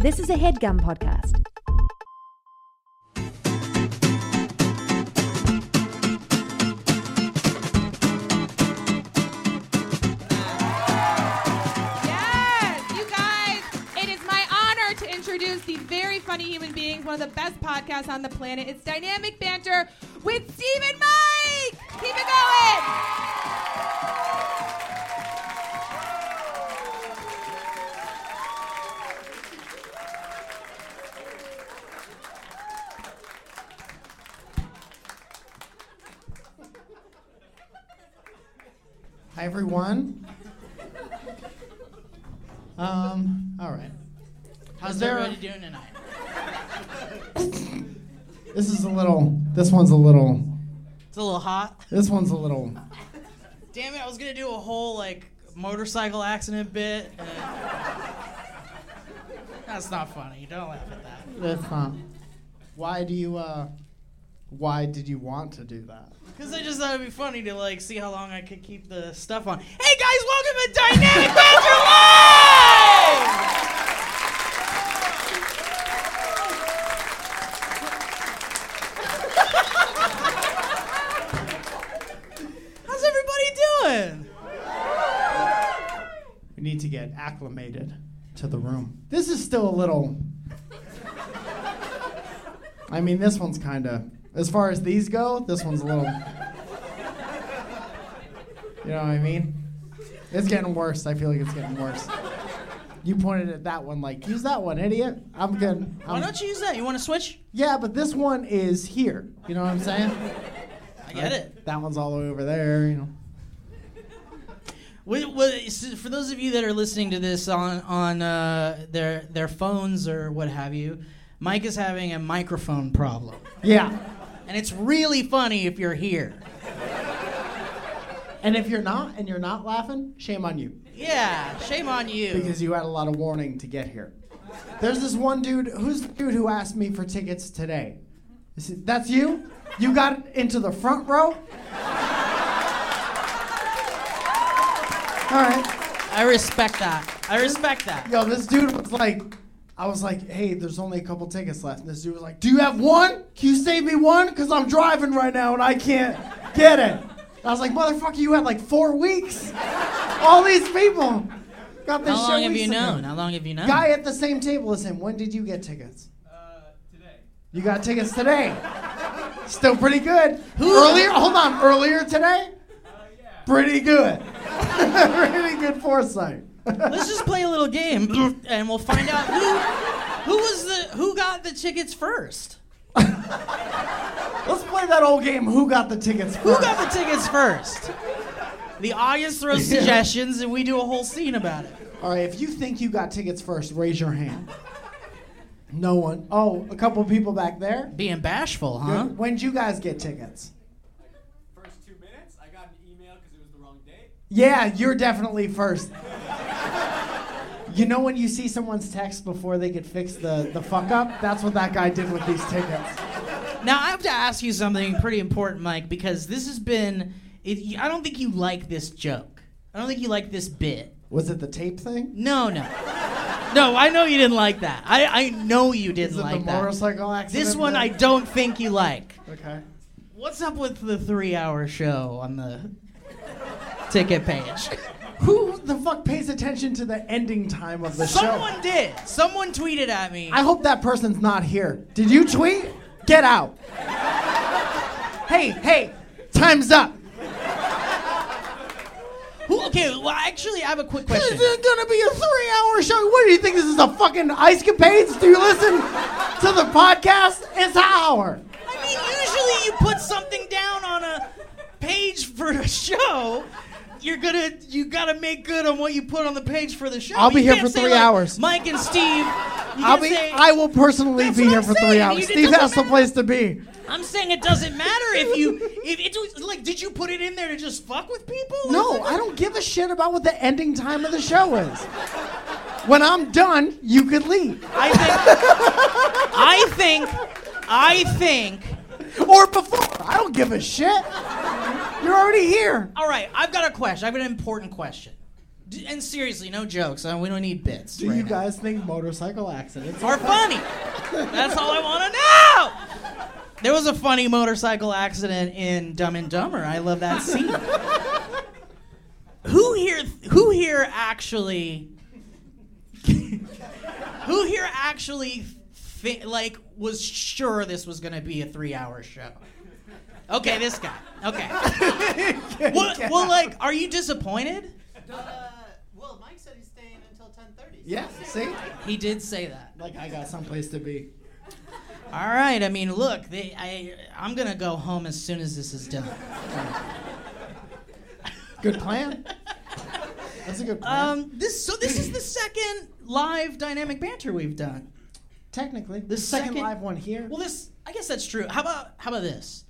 This is a HeadGum podcast. Introduce these very funny human beings, one of the best podcasts on the planet. It's Dynamic Banter with Steve and Mike. Keep it going. Hi, everyone. All right. How's everybody doing tonight? This one's a little. It's a little hot. This one's a little. Damn it, I was gonna do a whole, motorcycle accident bit. That's not funny. Don't laugh at that. That's not. Why did you want to do that? Because I just thought it'd be funny to, see how long I could keep the stuff on. Hey, guys, welcome to Dynamic Banter Live! How's everybody doing? We need to get acclimated to the room. This is still a little. I mean, this one's kind of. As far as these go, this one's a little. You know what I mean? It's getting worse. I feel like it's getting worse. You pointed at that one use that one, idiot. I'm good. Why don't you use that? You want to switch? Yeah, but this one is here. You know what I'm saying? I get it. That one's all the way over there, you know. For those of you that are listening to this on their phones or what have you, Mike is having a microphone problem. Yeah. And it's really funny if you're here. And if you're not, and you're not laughing, shame on you. Yeah, shame on you. Because you had a lot of warning to get here. There's this one dude, who asked me for tickets today. That's you? You got into the front row? All right. I respect that. Yo, this dude was I was like, hey, there's only a couple tickets left. And this dude was like, do you have one? Can you save me one? Because I'm driving right now and I can't get it. I was like, motherfucker, you had 4 weeks. All these people got this shit. How long have you known? How long have you known? Guy at the same table as him. When did you get tickets? Today. You got tickets today. Still pretty good. Earlier? Hold on. Earlier today? Yeah. Pretty good. Pretty good foresight. Let's just play a little game, and we'll find out who got the tickets first. Let's play that old game. Who got the tickets first? Who got the tickets first? The audience throws suggestions, and we do a whole scene about it. All right, if you think you got tickets first, raise your hand. No one. Oh, a couple people back there. Being bashful, huh? Good. When'd you guys get tickets? First 2 minutes, I got an email because it was the wrong date. Yeah, you're definitely first. You know when you see someone's text before they could fix the fuck up? That's what that guy did with these tickets. Now, I have to ask you something pretty important, Mike, because this has been... I don't think you like this joke. I don't think you like this bit. Was it the tape thing? No. No, I know you didn't like that. I know you didn't like that. Is it the motorcycle accident? This one I don't think you like. Okay. What's up with the 3-hour show on the ticket page? Who the fuck pays attention to the ending time of the show? Someone did. Someone tweeted at me. I hope that person's not here. Did you tweet? Get out. Hey, time's up. Okay, well, actually, I have a quick question. This is gonna be a 3-hour show. What do you think? This is a fucking Ice Capades? Do you listen to the podcast? It's an hour. I mean, usually you put something down on a page for a show. You gotta make good on what you put on the page for the show. I'll be here for 3 hours. Mike and Steve. I will personally be here for 3 hours. Steve has the place to be. I'm saying it doesn't matter if did you put it in there to just fuck with people? No, I don't give a shit about what the ending time of the show is. When I'm done, you could leave. I think. Or before. I don't give a shit. You're already here. All right, I've got a question. I have an important question. And seriously, no jokes. We don't need bits. Do right you now. guys think motorcycle accidents Are funny? That's all I want to know. There was a funny motorcycle accident in Dumb and Dumber. I love that scene. Who here actually was sure this was gonna be a 3-hour show? Okay, this guy. Okay. Well, like, are you disappointed? Well, Mike said he's staying until 10:30. Yeah, see? He did say that. Like, I got someplace to be. All right. I mean, look, I'm gonna go home as soon as this is done. Good plan. That's a good plan. This is the second live dynamic banter we've done. Technically. The second second live one here. Well, I guess that's true. How about this?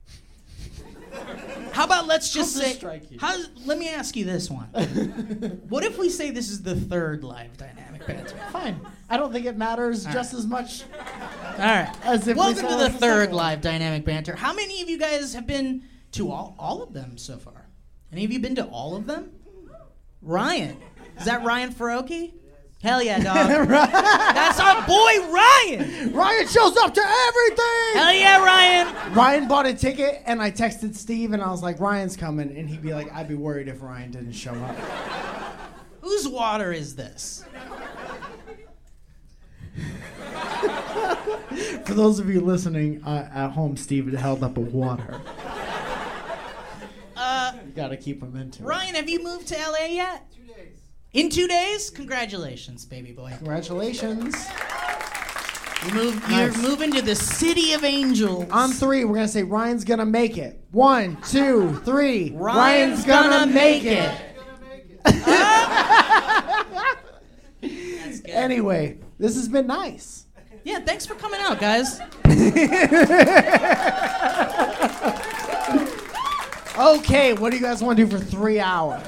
How about let's just How's this say strike you? Let me ask you this one. What if we say this is the third live dynamic banter? Fine. I don't think it matters just as much. All right. As if we Welcome saw to it the the third second one. live dynamic banter. How many of you guys have been to all of them so far? Any of you been to all of them? Ryan. Is that Ryan Faroki? Hell yeah, dog. That's our boy Ryan. Ryan shows up to everything! Hell yeah, Ryan. Ryan bought a ticket, and I texted Steve, and I was like, Ryan's coming. And he'd be like, I'd be worried if Ryan didn't show up. Whose water is this? For those of you listening at home, Steve had held up a water. You gotta keep him into it. Ryan, have you moved to LA yet? 2 days. In 2 days? Congratulations, baby boy. Congratulations. You're Nice. moving to the city of angels. On 3, we're gonna say Ryan's gonna make it. 1, 2, 3. Ryan's gonna make it. That's good. Anyway, this has been nice. Yeah, thanks for coming out, guys. Okay, what do you guys want to do for 3 hours?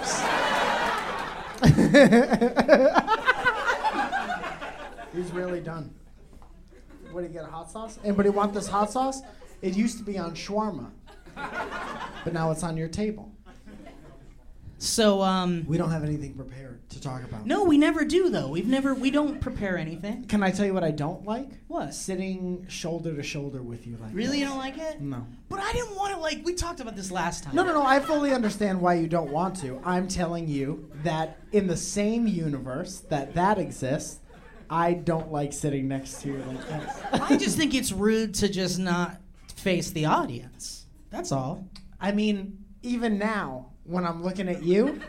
He's really done. What, do you get a hot sauce? Anybody want this hot sauce? It used to be on shawarma, but now it's on your table. So, We don't have anything prepared to talk about. no, we never do though. We don't prepare anything. Can I tell you what I don't like? What? Sitting shoulder to shoulder with you like Really, this. you don't like it? No. But I didn't want to we talked about this last time. No, I fully understand why you don't want to. I'm telling you that in the same universe that exists, I don't like sitting next to you like this. I just think it's rude to just not face the audience. That's all. I mean, even now, when I'm looking at you,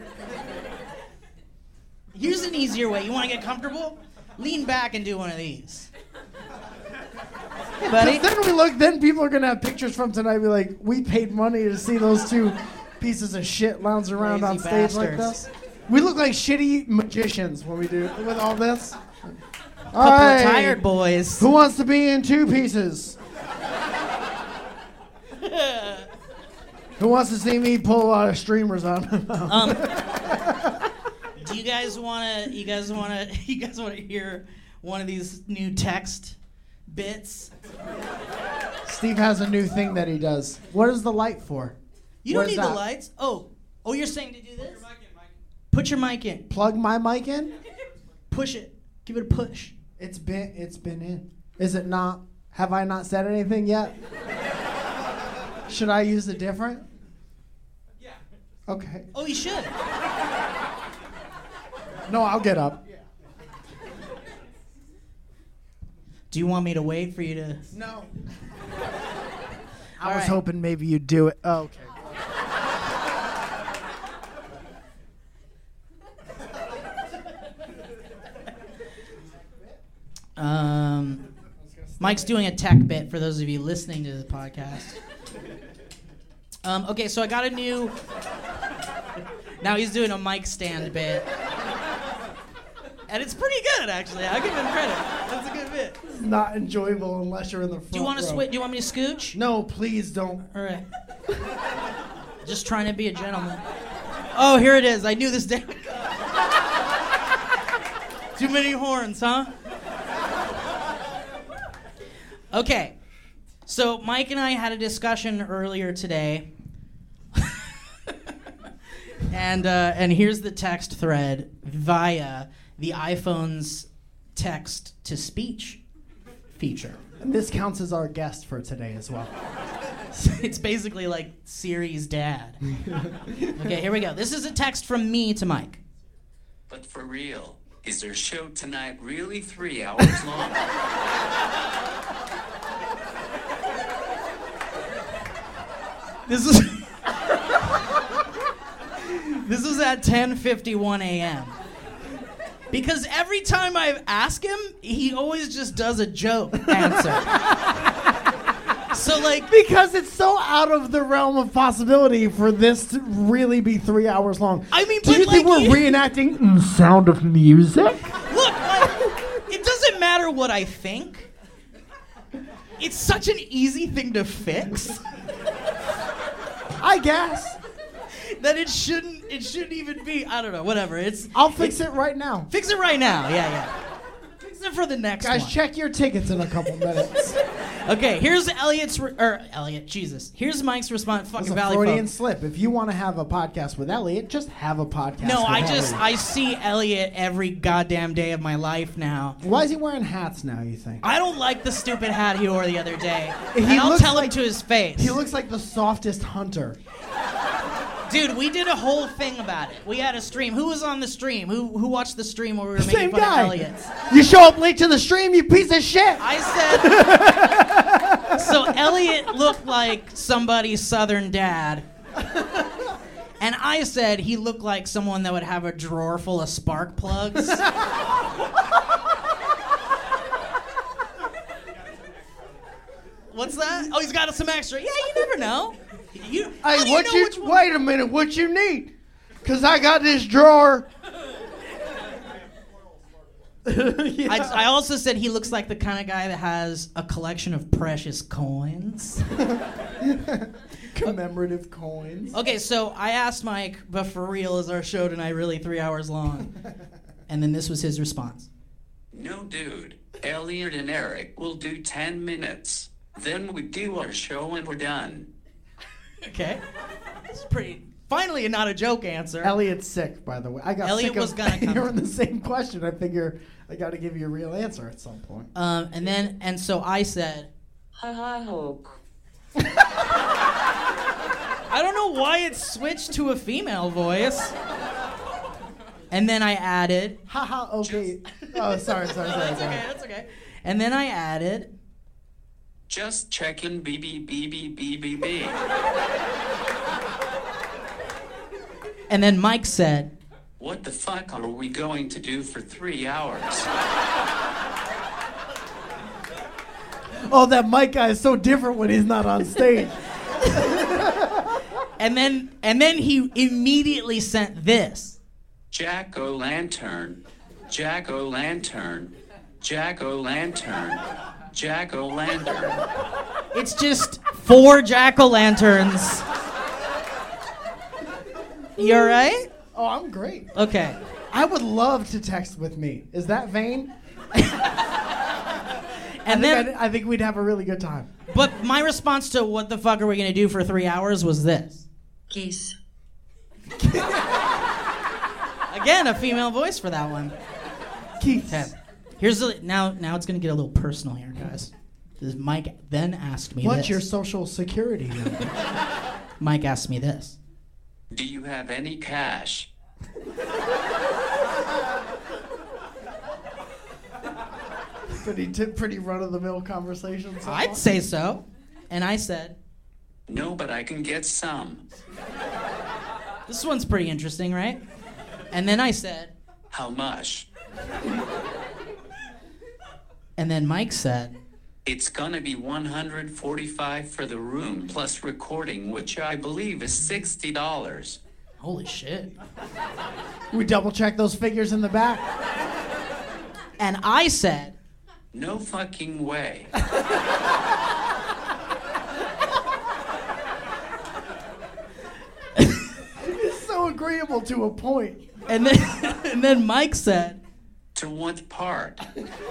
Here's an easier way. You want to get comfortable? Lean back and do one of these. Hey, buddy. then people are gonna have pictures from tonight and be like, we paid money to see those two pieces of shit lounge around Lazy on stage like bastards. this. We look like shitty magicians when we do with all this. All Couple right. of tired boys. Who wants to be in 2 pieces? Who wants to see me pull streamers on? Do you guys wanna hear one of these new text bits? Steve has a new thing that he does. What is the light for? You What don't is need the that? lights. Oh, you're saying to do this? Your mic in, Mike. Put your mic in. Plug my mic in? Push it. Give it a push. It's been in. Is it not? Have I not said anything yet? Should I use a different? Yeah. Okay. Oh, you should. No, I'll get up. Do you want me to wait for you to? No. All I was right. hoping maybe you'd do it. Oh, okay. Mike's doing a tech bit for those of you listening to the podcast. Okay, so I got a new. Now he's doing a mic stand bit, and it's pretty good actually. I'll give him credit. That's a good bit. It's not enjoyable unless you're in the front Do you want to row. switch? Do you want me to scooch? No, please don't. All right. Just trying to be a gentleman. Oh, here it is. I knew this day. Too many horns, huh? Okay. So Mike and I had a discussion earlier today. And here's the text thread via the iPhone's text-to-speech feature. And this counts as our guest for today as well. It's basically like Siri's dad. Okay, here we go. This is a text from me to Mike. But for real, is their show tonight really 3 hours long? This is this was at 10:51 a.m. Because every time I ask him, he always just does a joke answer. So like, Because it's so out of the realm of possibility for this to really be 3 hours long. I mean, do but you think like, we're reenacting Sound of Music? look, like, it doesn't matter what I think. It's such an easy thing to fix I guess. that it shouldn't even be. I don't know. Whatever. I'll fix it right now. Fix it right now. Yeah. Fix it for the next Guys, one. check your tickets in a couple minutes. Okay, here's Elliot. Jesus. Here's Mike's response. It's Fucking a Valley Freudian folk. slip. If you want to have a podcast with Elliot, just have a podcast No, with Elliot. I see Elliot every goddamn day of my life now. Why is he wearing hats now, you think? I don't like the stupid hat he wore the other day. He And I'll looks tell him like- to his face. He looks like the softest hunter. Dude, we did a whole thing about it. We had a stream. Who was on the stream? Who watched the stream where we were making Same fun guy. of Elliot? You show up late to the stream, you piece of shit. I said... So Elliot looked like somebody's southern dad. And I said he looked like someone that would have a drawer full of spark plugs. What's that? Oh, he's got some extra. Yeah, you never know. How do you know which one? Wait a minute, what you need? Cause I got this drawer. I also said he looks like the kind of guy that has a collection of precious coins. Commemorative coins. Okay, so I asked Mike, but for real, is our show tonight really 3 hours long? And then this was his response. No, dude. Elliot and Eric will do 10 minutes. Then we do our show and we're done. Okay. It's pretty... Finally, not a joke answer. Elliot's sick, by the way. I got Elliot sick was of gonna come. hearing the same question. I figure I got to give you a real answer at some point. And so I said... Ha ha ho. I don't know why it switched to a female voice. And then I added... Haha, okay. Oh, sorry. That's okay. And then I added... Just checking BB. And then Mike said... What the fuck are we going to do for 3 hours? Oh, that Mike guy is so different when he's not on stage. And then he immediately sent this. Jack-o'-lantern. Jack-o'-lantern. Jack-o'-lantern. Jack-o'-lantern. It's just 4 jack-o'-lanterns. You all right? Oh, I'm great. Okay. I would love to text with me. Is that vain? And then, I think we'd have a really good time. but my response to what the fuck are we gonna do for 3 hours was this. Kiss. Again, a female voice for that one. Keith. Okay. Here's now it's gonna get a little personal here, guys. This Mike then asked me What's this. your social security number? Mike asked me this. Do you have any cash? Pretty run-of-the-mill conversation. So I'd far. say so. And I said, No, but I can get some. this one's pretty interesting, right? And then I said, How much? and then Mike said, It's gonna be $145 for the room plus recording, which I believe is $60. holy shit. We double-check those figures in the back. And I said, No fucking way. It's so agreeable to a point. and then Mike said, To what part?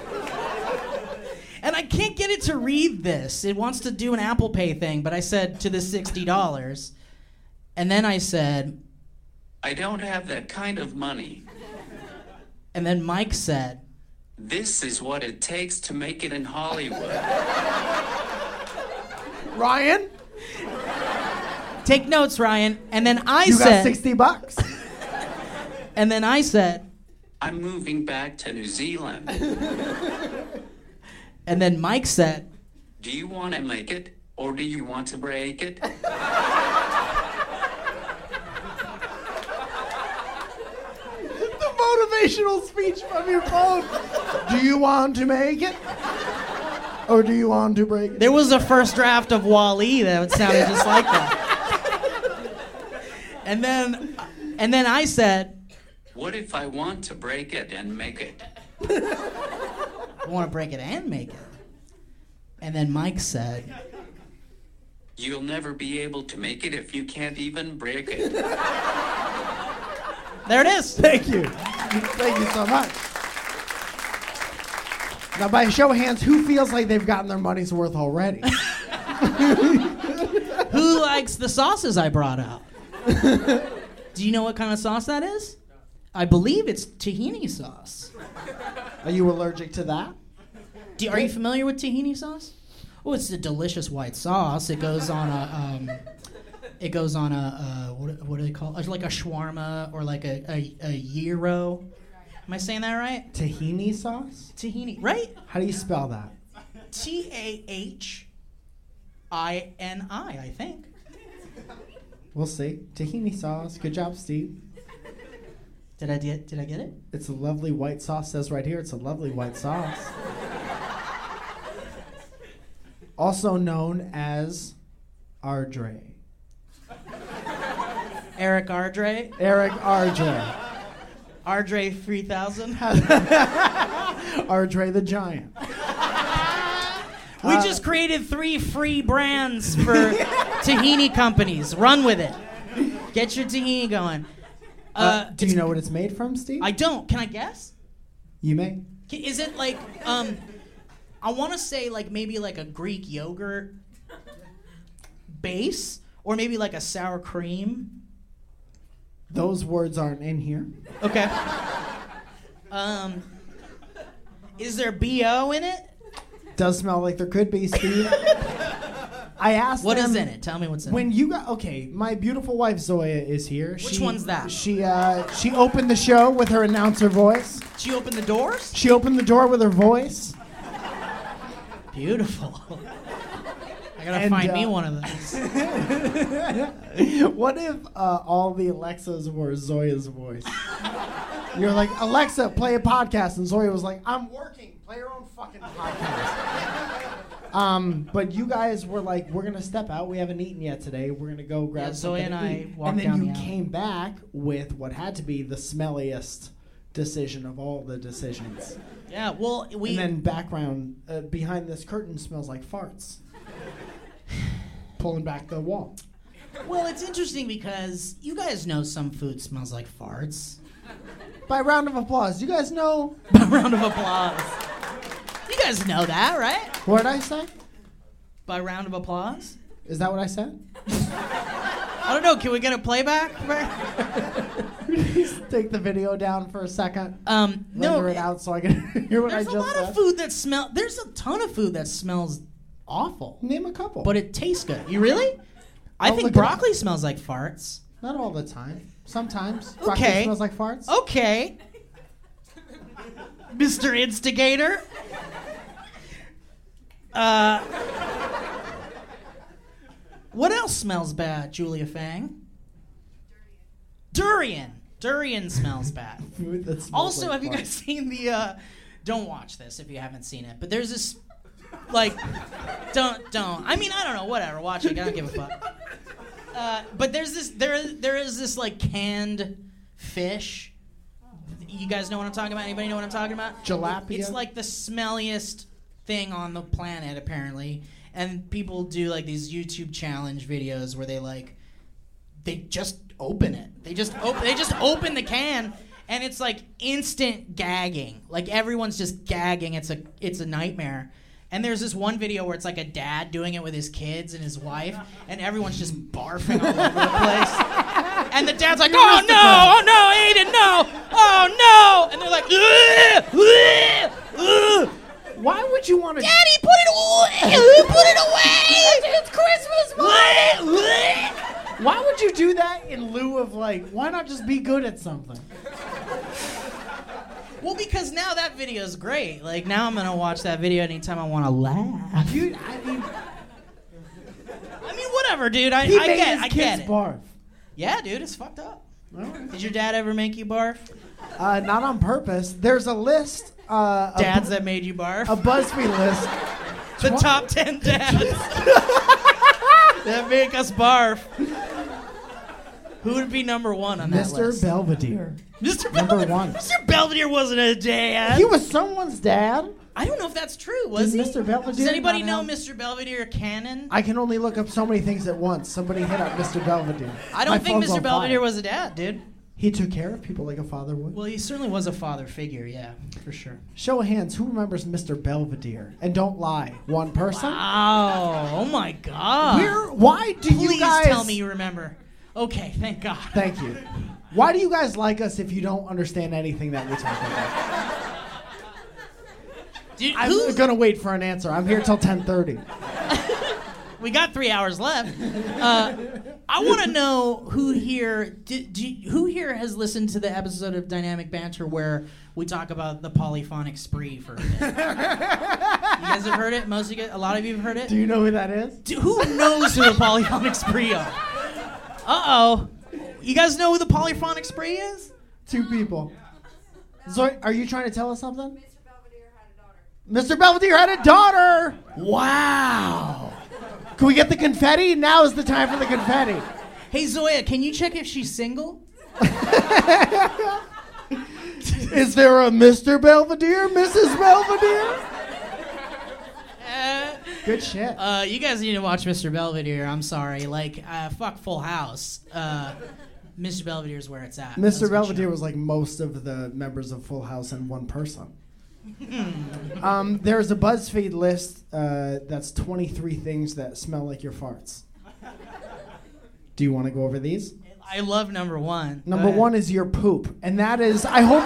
and I can't get it to read this. It wants to do an Apple Pay thing, but I said to the $60. And then I said, I don't have that kind of money. And then Mike said, This is what it takes to make it in Hollywood. Ryan, take notes, Ryan. And then I you said, got $60. and then I said, I'm moving back to New Zealand. and then Mike said, Do you want to make it or do you want to break it? The motivational speech from your phone. Do you want to make it? Or do you want to break it? there was a first draft of Wall-E that sounded just like that. And then I said, What if I want to break it and make it? I want to break it and make it. And then Mike said, You'll never be able to make it if you can't even break it. there it is. Thank you. Thank you so much. Now, by a show of hands, who feels like they've gotten their money's worth already? Who likes the sauces I brought out? Do you know what kind of sauce that is? I believe it's tahini sauce. Are you allergic to that? Are you familiar with tahini sauce? Oh, it's a delicious white sauce. It goes on a what do they call it? Like a shawarma or like a gyro. Am I saying that right? Tahini sauce? Tahini, right? How do you spell that? Tahini, I think. We'll see. Tahini sauce. Good job, Steve. Did I get it? It's a lovely white sauce. Says right here, it's a lovely white sauce. Also known as Ardre. Eric Ardre. Eric Ardre. Ardre 3000. Ardre the Giant. We just created 3 free brands for tahini companies. Run with it. Get your tahini going. Do you know what it's made from, Steve? I don't. Can I guess? You may. Is it like, I want to say like maybe like a Greek yogurt base? Or maybe like a sour cream? Those words aren't in here. Okay. Is there BO in it? Does smell like there could be, Steve. I asked What them, is in it? Tell me what's in it. When you got my beautiful wife Zoya is here. Which one's that? She opened the show with her announcer voice. She opened the doors? She opened the door with her voice. Beautiful. I gotta find me one of those. What if all the Alexas were Zoya's voice? You're like, Alexa, play a podcast, and Zoya was like, I'm working. Play your own fucking podcast. But you guys were like, we're gonna step out. We haven't eaten yet today. We're gonna go grab something Zoya and to I eat. walked And then down you the alley. came back with what had to be the smelliest decision of all the decisions. Yeah, well, And then background behind this curtain smells like farts. Pulling back the wall. Well, it's interesting because you guys know some food smells like farts. By round of applause. You guys know? By round of applause. You guys know that, right? What did I say? By round of applause? Is that what I said? I don't know. Can we get a playback? Please take the video down for a second. No. Render it out so I can hear what I There's just a lot said. of food that smells. There's a ton of food that smells awful, Name a couple. but it tastes good. You really? I I'll think look it up. broccoli smells like farts. Not all the time. Sometimes. Broccoli Okay. smells like farts. Okay. Mr. Instigator. What else smells bad, Julia Fang? Durian. Durian smells bad. Food that smells Also, like have you farts. guys seen the don't watch this if you haven't seen it, but there's this like don't I mean, I don't know, whatever, watch it, I don't give a fuck. But there's this there is this like canned fish. You guys know what I'm talking about? Anybody know what I'm talking about? Jalapeno? It's like the smelliest thing on the planet apparently. And people do like these YouTube challenge videos where they just open it. They just open the can, and it's like instant gagging. Like everyone's just gagging. It's a nightmare. And there's this one video where it's like a dad doing it with his kids and his wife, and everyone's just barfing all over the place. And the dad's like, oh no, Aiden, no, oh no. And they're like, ugh. Why would you want to? Daddy, put it away. Put it away. It's Christmas morning. Why would you do that in lieu of like? Why not just be good at something? Well, because now that video is great. Like, now I'm going to watch that video anytime I want to laugh. Dude, I mean, whatever, dude. I he made get his I kids get it. barf. Yeah, dude, it's fucked up. Did your dad ever make you barf? Not on purpose. There's a list. Dads that made you barf? A BuzzFeed list. The top 10 dads that make us barf. Who would be number one on that Mr. list? Belvedere. Mr. Number Belvedere. one. Mr. Belvedere wasn't a dad. He was someone's dad. I don't know if that's true. Was Did he? Mr. Belvedere Does anybody not know have- Mr. Belvedere canon? I can only look up so many things at once. Somebody hit up Mr. Belvedere. I don't think Mr. Belvedere was a dad, dude. He took care of people like a father would. Well, he certainly was a father figure, yeah, for sure. Show of hands, who remembers Mr. Belvedere? And don't lie. One person? Wow. Oh my God. Why do you Please guys... tell me you remember. Okay, thank God. Thank you. Why do you guys like us if you don't understand anything that we talk about? Dude, I'm gonna wait for an answer. I'm here till 10:30. We got 3 hours left. I want to know who here who here has listened to the episode of Dynamic Banter where we talk about the polyphonic spree for a bit. You guys have heard it? Most of you guys, a lot of you have heard it? Do you know who that is? Who knows who the polyphonic spree are? Uh-oh. You guys know who the polyphonic spree is? Two people. Zoe, are you trying to tell us something? Mr. Belvedere had a daughter. Wow. Can we get the confetti? Now is the time for the confetti. Hey, Zoya, can you check if she's single? Is there a Mr. Belvedere, Mrs. Belvedere? Good shit. You guys need to watch Mr. Belvedere. I'm sorry. Like, fuck Full House. Mr. Belvedere is where it's at. That's a Mr. good Belvedere show. was like most of the members of Full House in one person. There's a BuzzFeed list that's 23 things that smell like your farts. Do you want to go over these? I love number one. Go Number ahead. one is your poop. And that is, I hope...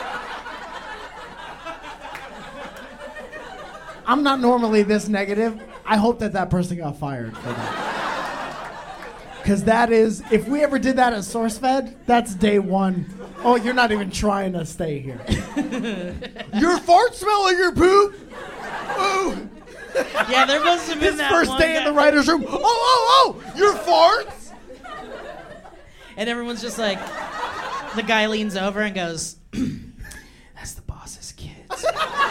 I'm not normally this negative. I hope that person got fired for that. Because that is, if we ever did that at SourceFed, that's day one. Oh, you're not even trying to stay here. Your farts smell like your poop? Ooh. Yeah, there must have been His that first one day in guy- the writer's room. Oh, your farts? And everyone's just like, the guy leans over and goes, that's the boss's kids.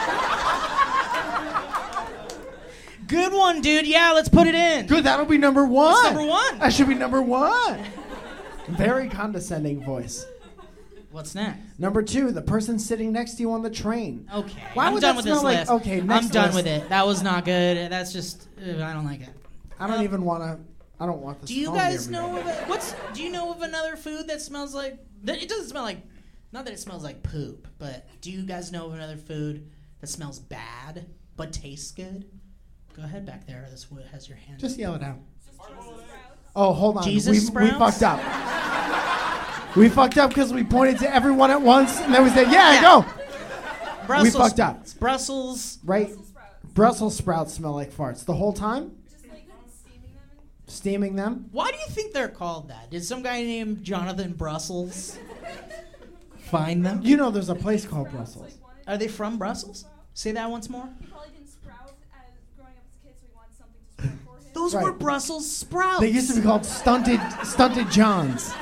Good one, dude. Yeah, let's put it in. Good, that'll be number one. That's number one. That should be number one. Very condescending voice. What's next? Number two, the person sitting next to you on the train. Okay. Why I'm would done that with smell this like? list. Okay, I'm next done list. with it. That was not good. That's just, I don't like it. I don't even want to. I don't want this. Do you phone guys near me. know do you know of another food that smells like, it doesn't smell like, not that it smells like poop, but do you guys know of another food that smells bad but tastes good? Go ahead back there. This wood has your hand. Just yell it out. Oh, hold on. Jesus we sprouts? fucked up. We fucked up because we pointed to everyone at once, and then we said, "Yeah, go." Brussels, we fucked up. Brussels. Right? Brussels sprouts smell like farts the whole time. Steaming them. Why do you think they're called that? Did some guy named Jonathan Brussels find them? You know, there's a place called Brussels. Are they from Brussels? Say that once more. He probably didn't sprout as growing up as a kid, so he wanted something to sprout for him. Those Right. were Brussels sprouts. They used to be called stunted Johns.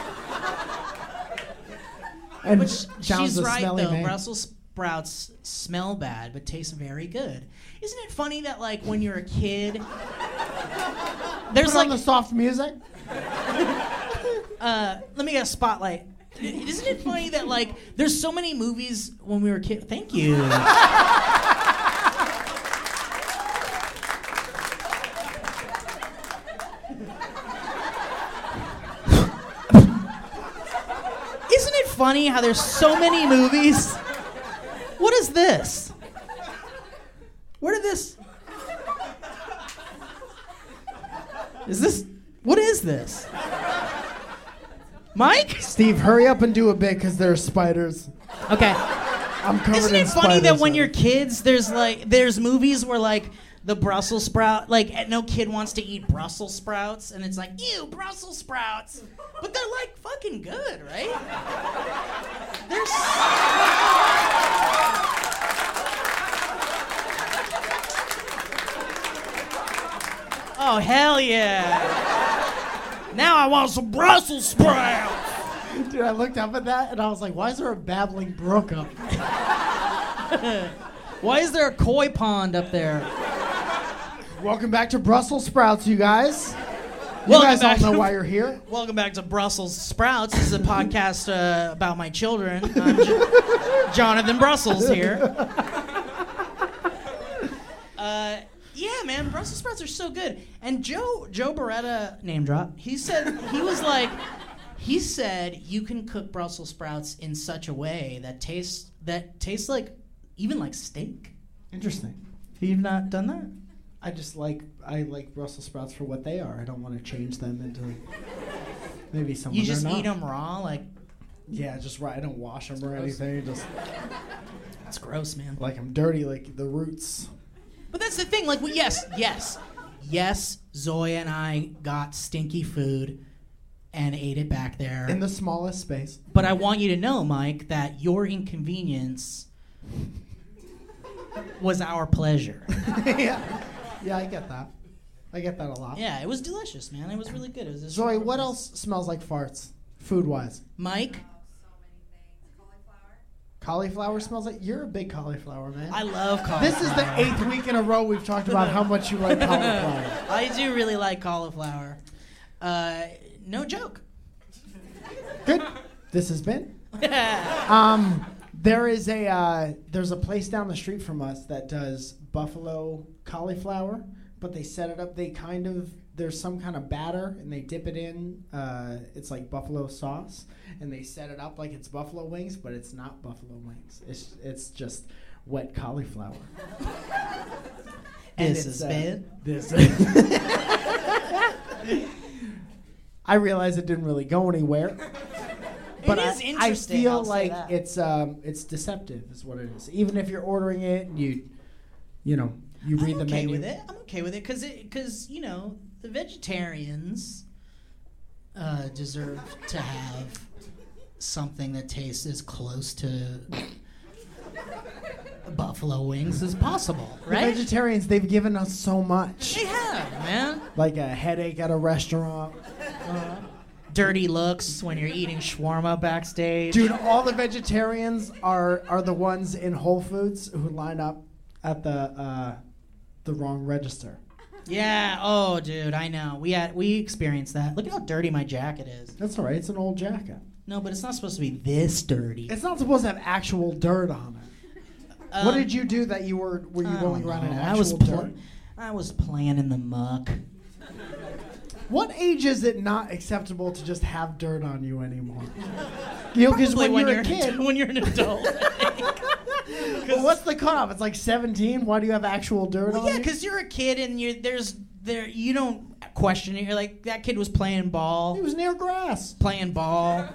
And But John's she's a right smelly though. name. Brussels sprouts smell bad but taste very good. Isn't it funny that like when you're a kid, there's Put like on the soft music. let me get a spotlight. Isn't it funny that like there's so many movies when we were kids? Thank you. Isn't it funny how there's so many movies? What is this? Where did this? Is this? What is this? Mike? Steve, hurry up and do a bit because there are spiders. Okay. I'm covered Isn't in it funny that spiders. when you're kids, there's movies where like the Brussels sprout, like no kid wants to eat Brussels sprouts, and it's like, ew, Brussels sprouts. But they're like fucking good, right? Oh, hell yeah. Now I want some Brussels sprouts. Dude, I looked up at that and I was like, why is there a babbling brook up? Why is there a koi pond up there? Welcome back to Brussels sprouts, you guys. You Welcome guys all back. know why you're here. Welcome back to Brussels Sprouts. This is a podcast about my children. I'm Jonathan Brussels here. Yeah, man, Brussels sprouts are so good. And Joe Beretta, name drop, he said you can cook Brussels sprouts in such a way that tastes like even like steak. Interesting. You've not done that? I like Brussels sprouts for what they are. I don't want to change them into maybe someone You just they're not. eat them raw, like Yeah, just right. I don't wash them or anything. Just it's gross, man. like I'm dirty, like the roots. But that's the thing. Like, yes. Zoya and I got stinky food and ate it back there. In the smallest space. But I want you to know, Mike, that your inconvenience was our pleasure. Yeah, I get that. I get that a lot. Yeah, it was delicious, man. It was really good. It was Zoe, what else smells like farts, food-wise? Mike? So many things. Cauliflower. Cauliflower smells like... You're a big cauliflower, man. I love cauliflower. This is the 8th week in a row we've talked about how much you like cauliflower. I do really like cauliflower. No joke. Good. This has been... There's a place down the street from us that does buffalo cauliflower, but they set it up. There's some kind of batter, and they dip it in. It's like buffalo sauce, and they set it up like it's buffalo wings, but it's not buffalo wings. It's just wet cauliflower. This has been... This. I realize it didn't really go anywhere. But It is I interesting, feel I'll say like that. it's deceptive, is what it is. Even if you're ordering it and you read I'm the okay menu. with it. I'm okay with it because the vegetarians deserve to have something that tastes as close to buffalo wings as possible, The right? vegetarians, they've given us so much. They have, man. Like a headache at a restaurant. Dirty looks when you're eating shawarma backstage. Dude, all the vegetarians are the ones in Whole Foods who line up at the wrong register. Yeah. Oh, dude, I know. We experienced that. Look at how dirty my jacket is. That's all right. It's an old jacket. No, but it's not supposed to be this dirty. It's not supposed to have actual dirt on it. What did you do that you were you I going don't around in know. actual dirt? I was playing in the muck. What age is it not acceptable to just have dirt on you anymore? Because Probably when you're a kid, when you're an adult. well, what's the cutoff? It's like 17. Why do you have actual dirt on Yeah, you? because you're a kid and you don't question it. You're like, that kid was playing ball. He was near grass. Playing ball.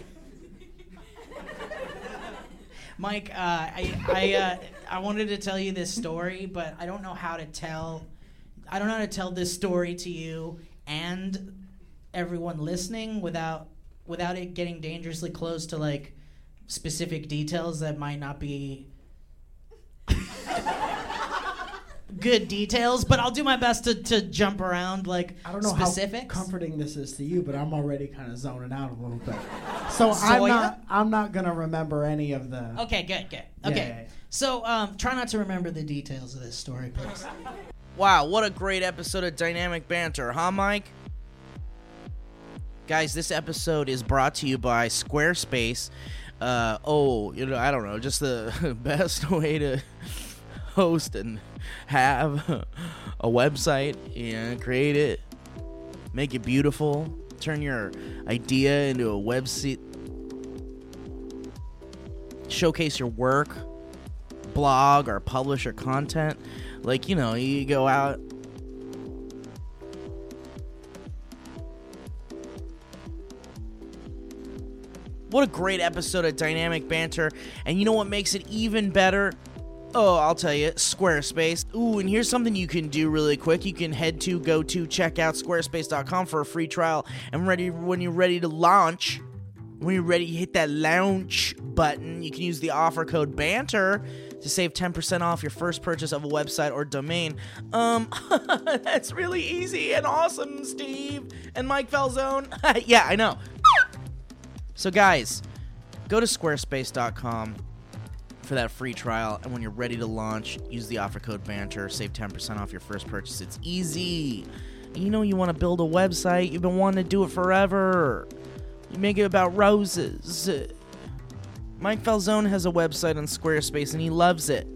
Mike, I wanted to tell you this story, but I don't know how to tell. I don't know how to tell this story to you and everyone listening without it getting dangerously close to like specific details that might not be good details. But I'll do my best to jump around like I don't know specifics. how comforting this is to you, but I'm already kind of zoning out a little bit. So Zoya? I'm not gonna remember any of the. Okay, good. Okay. Yeah. So, try not to remember the details of this story, please. Wow, what a great episode of Dynamic Banter, huh, Mike? Guys, this episode is brought to you by Squarespace. I don't know, just the best way to host and have a website, create it, make it beautiful, turn your idea into a website, showcase your work, blog or publish your content. Like, you go out What a great episode of Dynamic Banter. And you know what makes it even better? Oh, I'll tell you, Squarespace. Ooh, and here's something you can do really quick. You can go to check out squarespace.com for a free trial. And when you're ready to launch, when you're ready to hit that launch button, you can use the offer code BANTER to save 10% off your first purchase of a website or domain. That's really easy and awesome, Steve and Mike Falzone. Yeah, I know. So guys, go to squarespace.com for that free trial, and when you're ready to launch, use the offer code BANTER, save 10% off your first purchase. It's easy. You know you want to build a website, you've been wanting to do it forever. You make it about roses. Mike Falzone has a website on Squarespace and he loves it.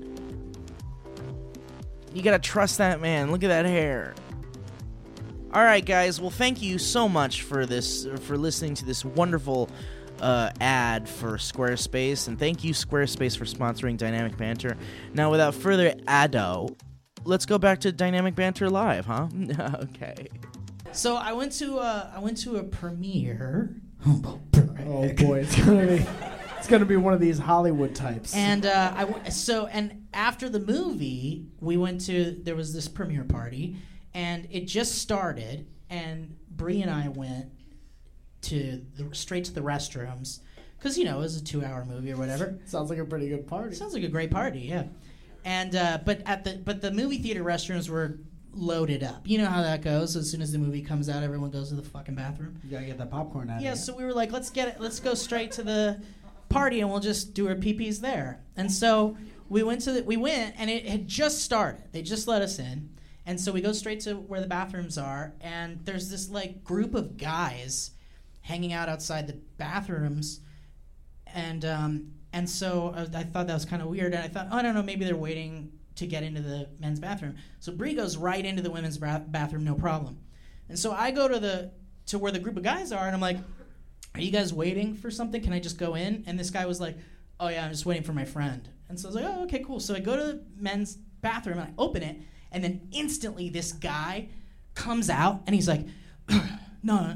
You gotta trust that man. Look at that hair. Alright guys, well thank you so much for listening to this wonderful ad for Squarespace, and thank you Squarespace for sponsoring Dynamic Banter. Now without further ado, let's go back to Dynamic Banter Live, huh? Okay. So I went to a premiere. Oh boy, it's gonna be one of these Hollywood types. And and after the movie, there was this premiere party, and it just started, and Bree and I went straight to the restrooms, because it was a 2-hour movie or whatever. Sounds like a pretty good party. Sounds like a great party, yeah. And but the movie theater restrooms were loaded up. You know how that goes. As soon as the movie comes out, everyone goes to the fucking bathroom. You gotta get that popcorn out. Yeah, so we were like, let's go straight to the party, and we'll just do our pee-pees there. And so we went, and it had just started. They just let us in, and so we go straight to where the bathrooms are, and there's this like group of guys hanging out outside the bathrooms, and so I thought that was kind of weird, and I thought, I don't know, maybe they're waiting to get into the men's bathroom. So Bree goes right into the women's bathroom, no problem. And so I go to where the group of guys are, and I'm like, are you guys waiting for something? Can I just go in? And this guy was like, oh yeah, I'm just waiting for my friend. And so I was like, oh, okay, cool. So I go to the men's bathroom, and I open it, and then instantly this guy comes out, and he's like, no,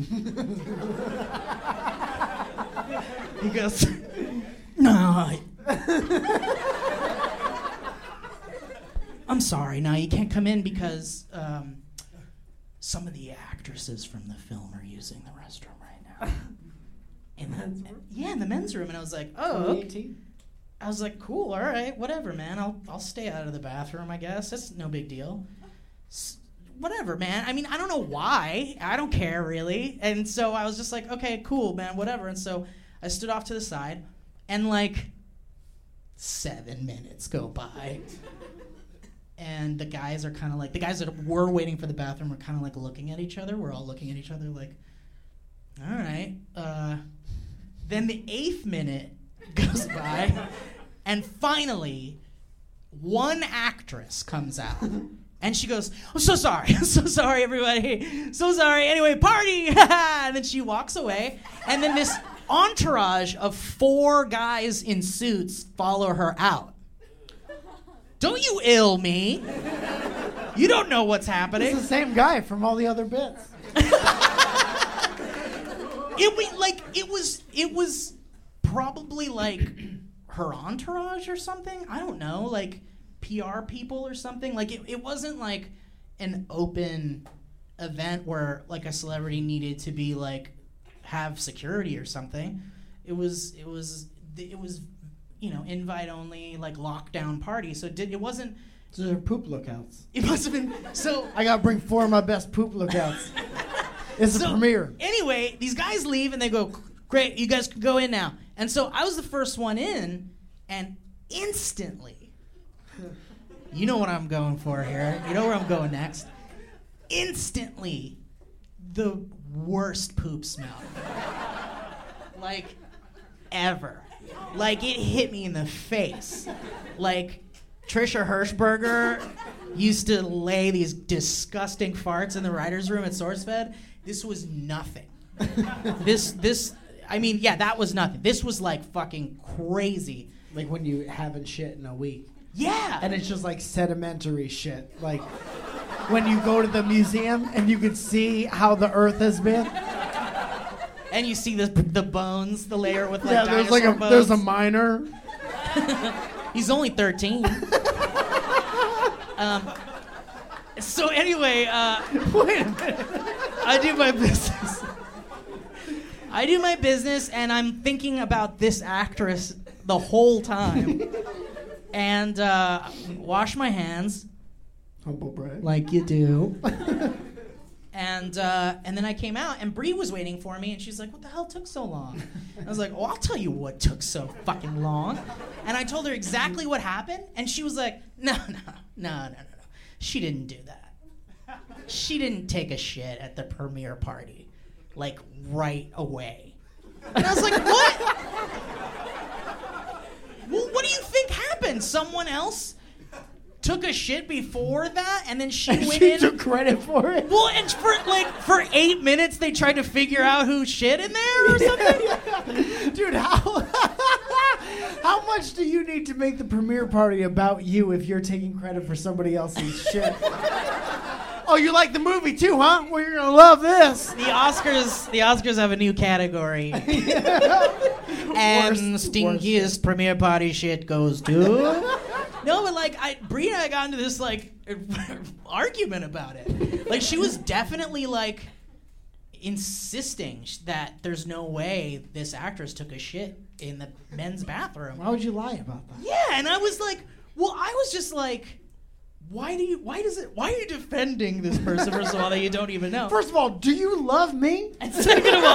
he goes, no, I'm sorry, no, you can't come in because some of the actresses from the film are using the restroom right now. In the men's room. And I was like, oh, okay. I was like, cool, all right, whatever, man. I'll stay out of the bathroom, I guess. That's no big deal. Whatever, man. I mean, I don't know why. I don't care, really. And so I was just like, okay, cool, man, whatever. And so I stood off to the side, and like 7 minutes go by. And the guys are kind of like, the guys that were waiting for the bathroom were kind of like looking at each other. We're all looking at each other like, all right. Then the 8th minute goes by, and finally, one actress comes out. And she goes, I'm so sorry. I'm so sorry, everybody. So sorry. Anyway, party. And then she walks away. And then this entourage of 4 guys in suits follow her out. Don't you ill me. You don't know what's happening. It's the same guy from all the other bits. It was probably like her entourage or something. I don't know, like PR people or something. Like it wasn't like an open event where like a celebrity needed to be like have security or something. It was invite only, like lockdown party. So it wasn't. So they're poop lookouts. It must have been. So I gotta bring 4 of my best poop lookouts. It's a premiere. Anyway, these guys leave and they go, great, you guys can go in now. And so I was the first one in, and instantly, you know what I'm going for here. You know where I'm going next. Instantly, the worst poop smell. Like, ever. Like, it hit me in the face. Like, Trisha Hirschberger used to lay these disgusting farts in the writer's room at SourceFed. This was nothing. That was nothing. This was like fucking crazy. Like when you haven't shit in a week. Yeah. And it's just like sedimentary shit. Like when you go to the museum and you can see how the earth has been. And you see the bones, the layer with like Yeah, dinosaur bones. there's a minor. He's only 13. So anyway, Wait a minute. I do my business, and I'm thinking about this actress the whole time. And wash my hands Humble brag. like you do. And then I came out, and Bree was waiting for me, and she's like, "What the hell took so long?" I was like, "Oh, I'll tell you what took so fucking long." And I told her exactly what happened, and she was like, "No. She didn't do that. She didn't take a shit at the premiere party, like right away." And I was like, "What? Well, what do you think happened? Someone else took a shit before that, and then she went She in." took credit for it. Well, and for 8 minutes they tried to figure out who shit in there or something. Dude, how much do you need to make the premiere party about you if you're taking credit for somebody else's shit? Oh, you like the movie too, huh? Well, you're gonna love this. The Oscars have a new category. And stinkiest premiere party shit goes to. No, but like Brie and I got into this like argument about it. Like she was definitely like insisting that there's no way this actress took a shit in the men's bathroom. Why would you lie about that? Yeah, and I was like, well, I was just like, why are you defending this person first of all that you don't even know? First of all, do you love me? And second of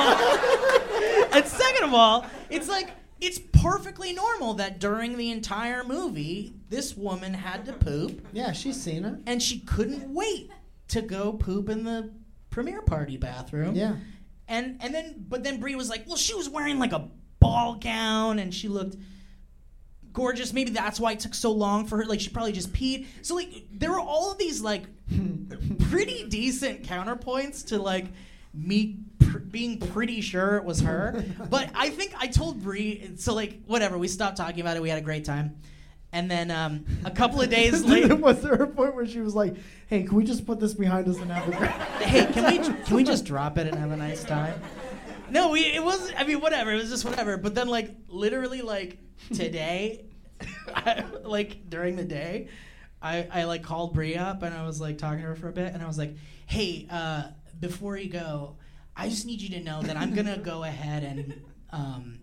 all, it's like it's perfectly normal that during the entire movie, this woman had to poop. Yeah, she's seen it. And she couldn't wait to go poop in the premiere party bathroom. Yeah. But then Brie was like, well, she was wearing like a ball gown and she looked gorgeous. Maybe that's why it took so long for her. Like she probably just peed. So like there were all of these like pretty decent counterpoints to like me being pretty sure it was her. But I think I told Brie, so like whatever, we stopped talking about it. We had a great time. And then a couple of days later, was there a point where she was like, "Hey, can we just put this behind us and have a great?" Hey, can we just drop it and have a nice time? No, it was. I mean, whatever. It was just whatever. But then, like, literally, like today, like during the day, I like called Brie up and I was like talking to her for a bit and I was like, "Hey, before you go, I just need you to know that I'm gonna go ahead and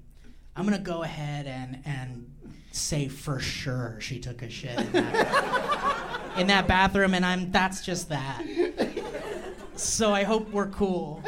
say for sure she took a shit in that bathroom, and that's just that. So I hope we're cool."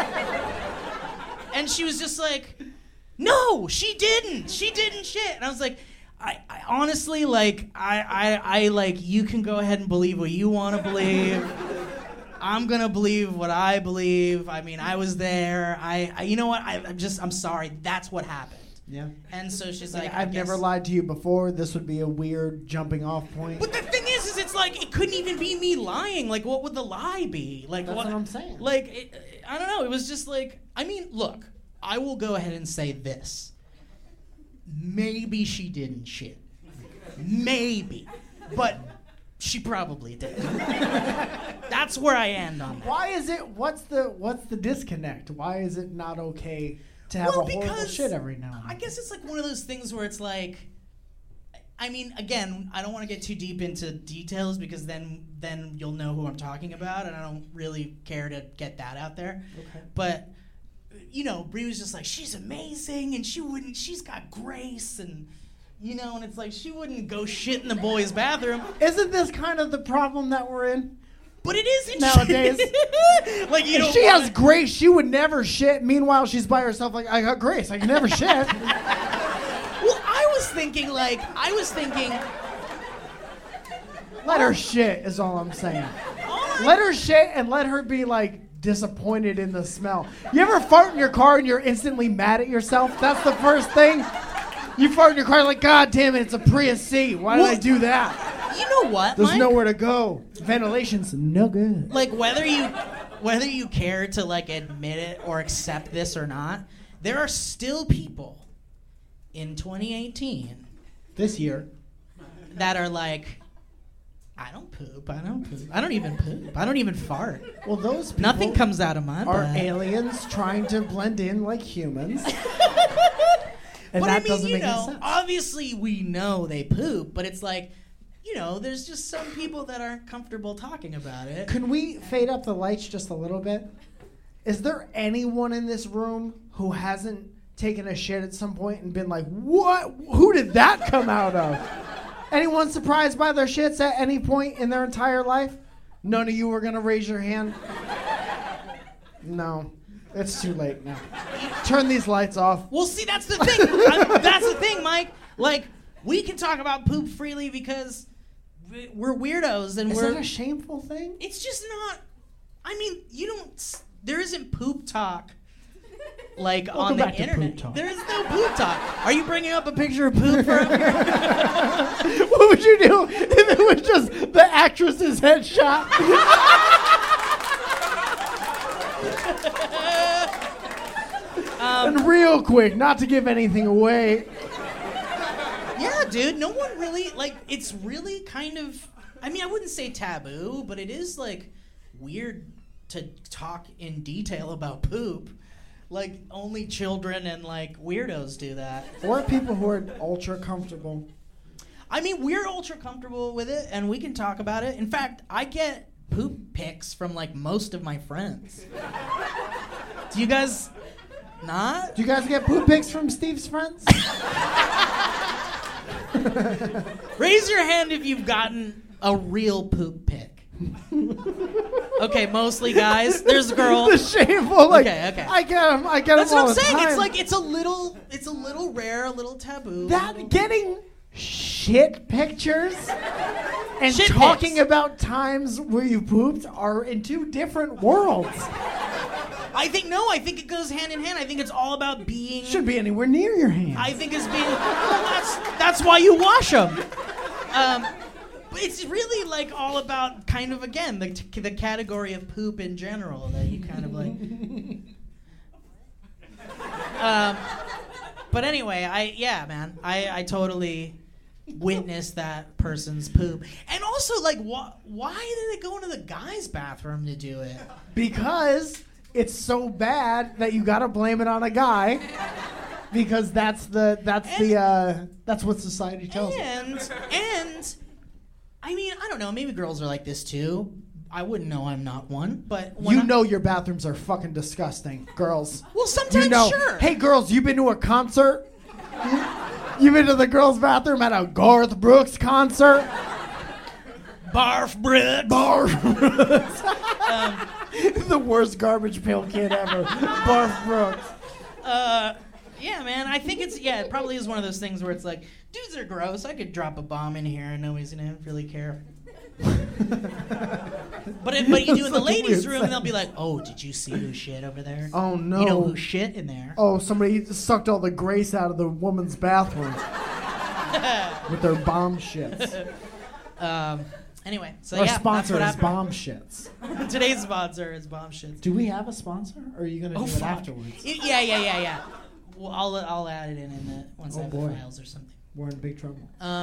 And she was just like, "No, she didn't. She didn't shit." And I was like, I honestly, like, I like, you can go ahead and believe what you want to believe. I'm gonna believe what I believe. I mean, I was there. You know what? I'm sorry. That's what happened. Yeah. And so she's like, I've never lied to you before. This would be a weird jumping off point. But the thing is it's like it couldn't even be me lying. Like, what would the lie be? Like, That's what I'm saying. Like, I don't know. It was just like, I mean, look, I will go ahead and say this. Maybe she didn't shit. Maybe, but she probably did. That's where I end on that. Why is it? What's the disconnect? Why is it not okay to have a horrible shit every now and then? I guess it's like one of those things where it's like, I mean, again, I don't want to get too deep into details because then you'll know who I'm talking about, and I don't really care to get that out there. Okay. But you know, Brie was just like, she's amazing, and she's got grace, and you know, and it's like she wouldn't go shit in the boys' bathroom. Isn't this kind of the problem that we're in? But it isn't nowadays. Like, you know, she has grace. She would never shit. Meanwhile, she's by herself. Like, I got grace. I can never shit. Well, I was thinking. Let her shit is all I'm saying. Let her shit and let her be like disappointed in the smell. You ever fart in your car and you're instantly mad at yourself? That's the first thing. You fart in your car like, God damn it, it's a Prius C. Why did I do that? You know what, There's Mike? nowhere to go. Ventilation's no good. Like, whether you care to like admit it or accept this or not, there are still people in 2018 this year that are like, I don't poop. I don't poop. I don't even poop. I don't even fart. Well, those people Nothing comes out of my are butt. aliens trying to blend in like humans. And but that I mean, doesn't you make any know, sense. obviously we know they poop, but it's like, you know, there's just some people that aren't comfortable talking about it. Can we fade up the lights just a little bit? Is there anyone in this room who hasn't taken a shit at some point and been like, what? Who did that come out of? Anyone surprised by their shits at any point in their entire life? None of you were going to raise your hand? No. It's too late now. Turn these lights off. Well, see, that's the thing. That's the thing, Mike. Like, we can talk about poop freely because we're weirdos and Is we're. that a shameful thing? It's just not. I mean, you don't. There isn't poop talk. Like Welcome on the back to internet, poop talk. there is no poop talk. Are you bringing up a picture of poop for? What would you do if it was just the actress's headshot? And real quick, not to give anything away. Yeah, dude. No one really like. It's really kind of. I mean, I wouldn't say taboo, but it is like weird to talk in detail about poop. Like only children and like weirdos do that. Or people who are ultra comfortable. I mean, we're ultra comfortable with it, and we can talk about it. In fact, I get poop pics from like most of my friends. Do you guys not? Do you guys get poop pics from Steve's friends? Raise your hand if you've gotten a real poop pic. Okay, mostly guys. There's a girl. The shameful, like, Okay. I get them That's all what I'm the saying. time. It's like it's a little rare, a little taboo. that getting shit pictures and Shit talking pics. about times where you pooped are in two different worlds. I think it goes hand in hand. I think it's all about being. Should be anywhere near your hand. I think it's being. Well, that's why you wash them. But it's really like all about kind of again the category of poop in general that you kind of like. But anyway, I totally witnessed that person's poop, and also like why did they go into the guy's bathroom to do it? Because it's so bad that you gotta blame it on a guy. Because that's what society tells us. And I mean, I don't know, maybe girls are like this too. I wouldn't know, I'm not one, but You know your bathrooms are fucking disgusting, girls. Well, sometimes You know. sure. Hey, girls, you been to a concert? You been to the girls' bathroom at a Garth Brooks concert? Barf Brooks. The worst garbage pail kid ever. Barf Brooks. Yeah, man. I think it probably is one of those things where it's like, dudes are gross. I could drop a bomb in here and nobody's gonna really care. But you do in the Such a ladies' weird room, and they'll thing. be like, "Oh, did you see who shit over there? Oh, no. You know who shit in there? Oh, somebody sucked all the grace out of the woman's bathroom with their bomb shits. Anyway, so Our yeah, sponsor that's is what bomb shits. happened. Today's sponsor is bomb shits. Do we have a sponsor, or are you gonna do it fuck. afterwards? Yeah. Well, I'll add it in the once I have boy. the files or something. We're in big trouble.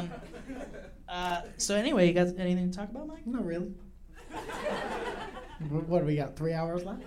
So anyway, you guys anything to talk about, Mike? Not really. What do we got? 3 hours left?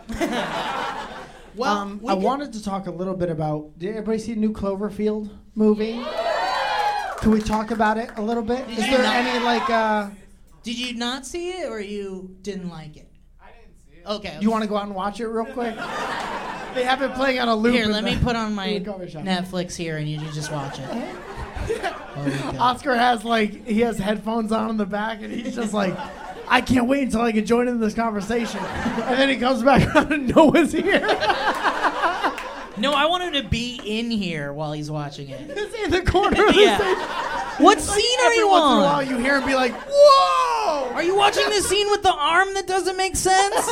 Well, I wanted to talk a little bit about. Did everybody see the new Cloverfield movie? Can we talk about it a little bit? Did Is you there not- any like? Did you not see it, or you didn't like it? I didn't see it. Okay. You want to go out and watch it real quick? They have it playing on a loop. Here, in let the- me put on my in the coffee shop. Netflix here, and you just watch it. Oscar has he has headphones on in the back, and he's just like, I can't wait until I can join in this conversation. And then he comes back around and no one's here. No, I want him to be in here while he's watching it. It's in the corner of the Yeah. stage. What scene are Every you once in a while on? you hear him be like, whoa! Are you watching the scene with the arm that doesn't make sense?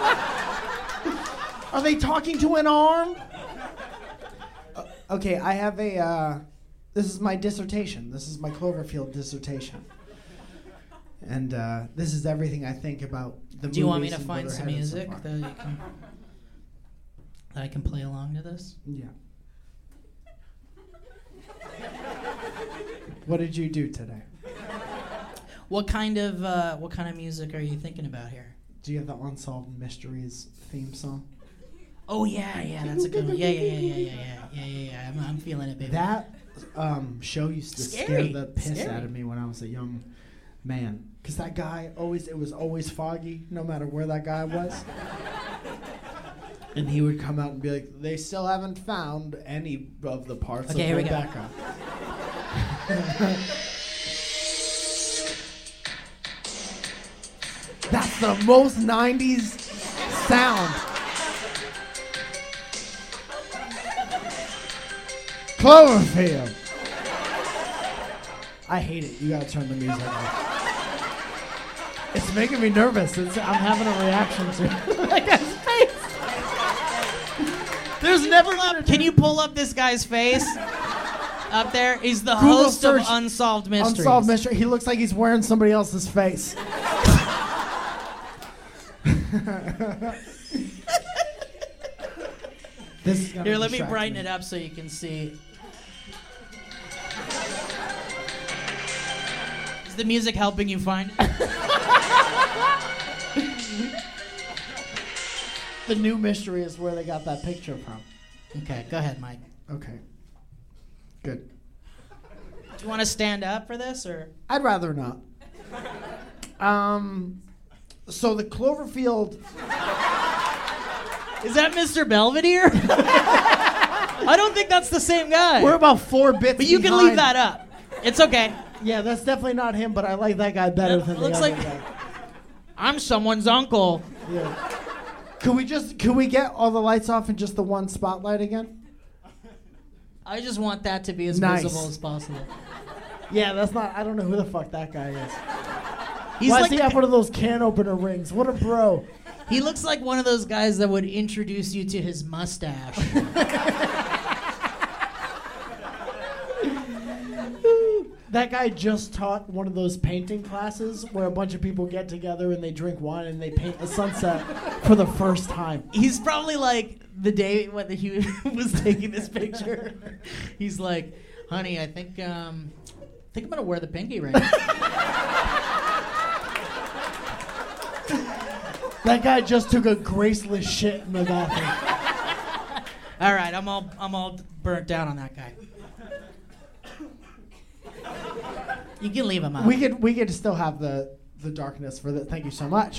Are they talking to an arm? Okay, I have this is my dissertation. This is my Cloverfield dissertation. And this is everything I think about the movies. Do you want me to and where find they're some headed so music far. that I can play along to this? Yeah. What did you do today? What kind of music are you thinking about here? Do you have the Unsolved Mysteries theme song? Oh yeah, that's a good one. Yeah. I'm feeling it, baby. That show used to Scary. scare the piss Scary. out of me when I was a young man. Because that guy it was always foggy, no matter where that guy was. And he would come out and be like, they still haven't found any of the parts Okay, here of we go. Rebecca. That's the most 90s sound. Cloverfield. I hate it. You gotta turn the music off. It's making me nervous. I'm having a reaction to it. Like his face. There's never. Can you pull up this guy's face? Up there, he's the Google host search of Unsolved Mysteries. Unsolved Mystery. He looks like he's wearing somebody else's face. This is gonna Here, let me distract brighten it up so you can see. Is the music helping you find it? The new mystery is where they got that picture from. Okay, go ahead, Mike. Okay. Good. Do you want to stand up for this, or? I'd rather not. So the Cloverfield. Is that Mr. Belvedere? I don't think that's the same guy. We're about 4 bits. But you can behind. leave that up. It's okay. Yeah, that's definitely not him, but I like that guy better than the Looks other like guy. I'm someone's uncle. Yeah. Could we get all the lights off and just the one spotlight again? I just want that to be as Nice. visible as possible. Yeah, that's not. I don't know who the fuck that guy is. He's Why like does he have one of those can opener rings? What a bro. he looks like one of those guys that would introduce you to his mustache. That guy just taught one of those painting classes where a bunch of people get together and they drink wine and they paint a sunset for the first time. He's probably like the day when he was taking this picture. He's like, "Honey, I think I'm gonna wear the pinky ring." That guy just took a graceless shit in the bathroom. All right, I'm all burnt down on that guy. You can leave him out. We could still have the darkness for the. Thank you so much.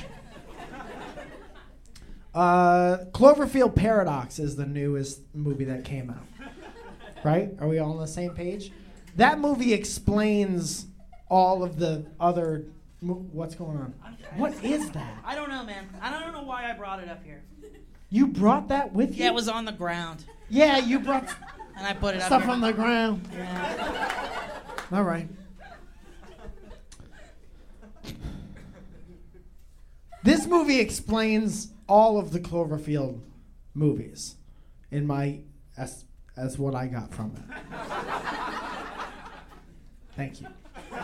Cloverfield Paradox is the newest movie that came out. Right? Are we all on the same page? That movie explains all of the other. What's going on? What is that? I don't know, man. I don't know why I brought it up here. You brought that with you? Yeah, it was on the ground, Yeah, you brought and I put it stuff up here. on the ground. Yeah. All right. This movie explains all of the Cloverfield movies, in my as what I got from it. Thank you.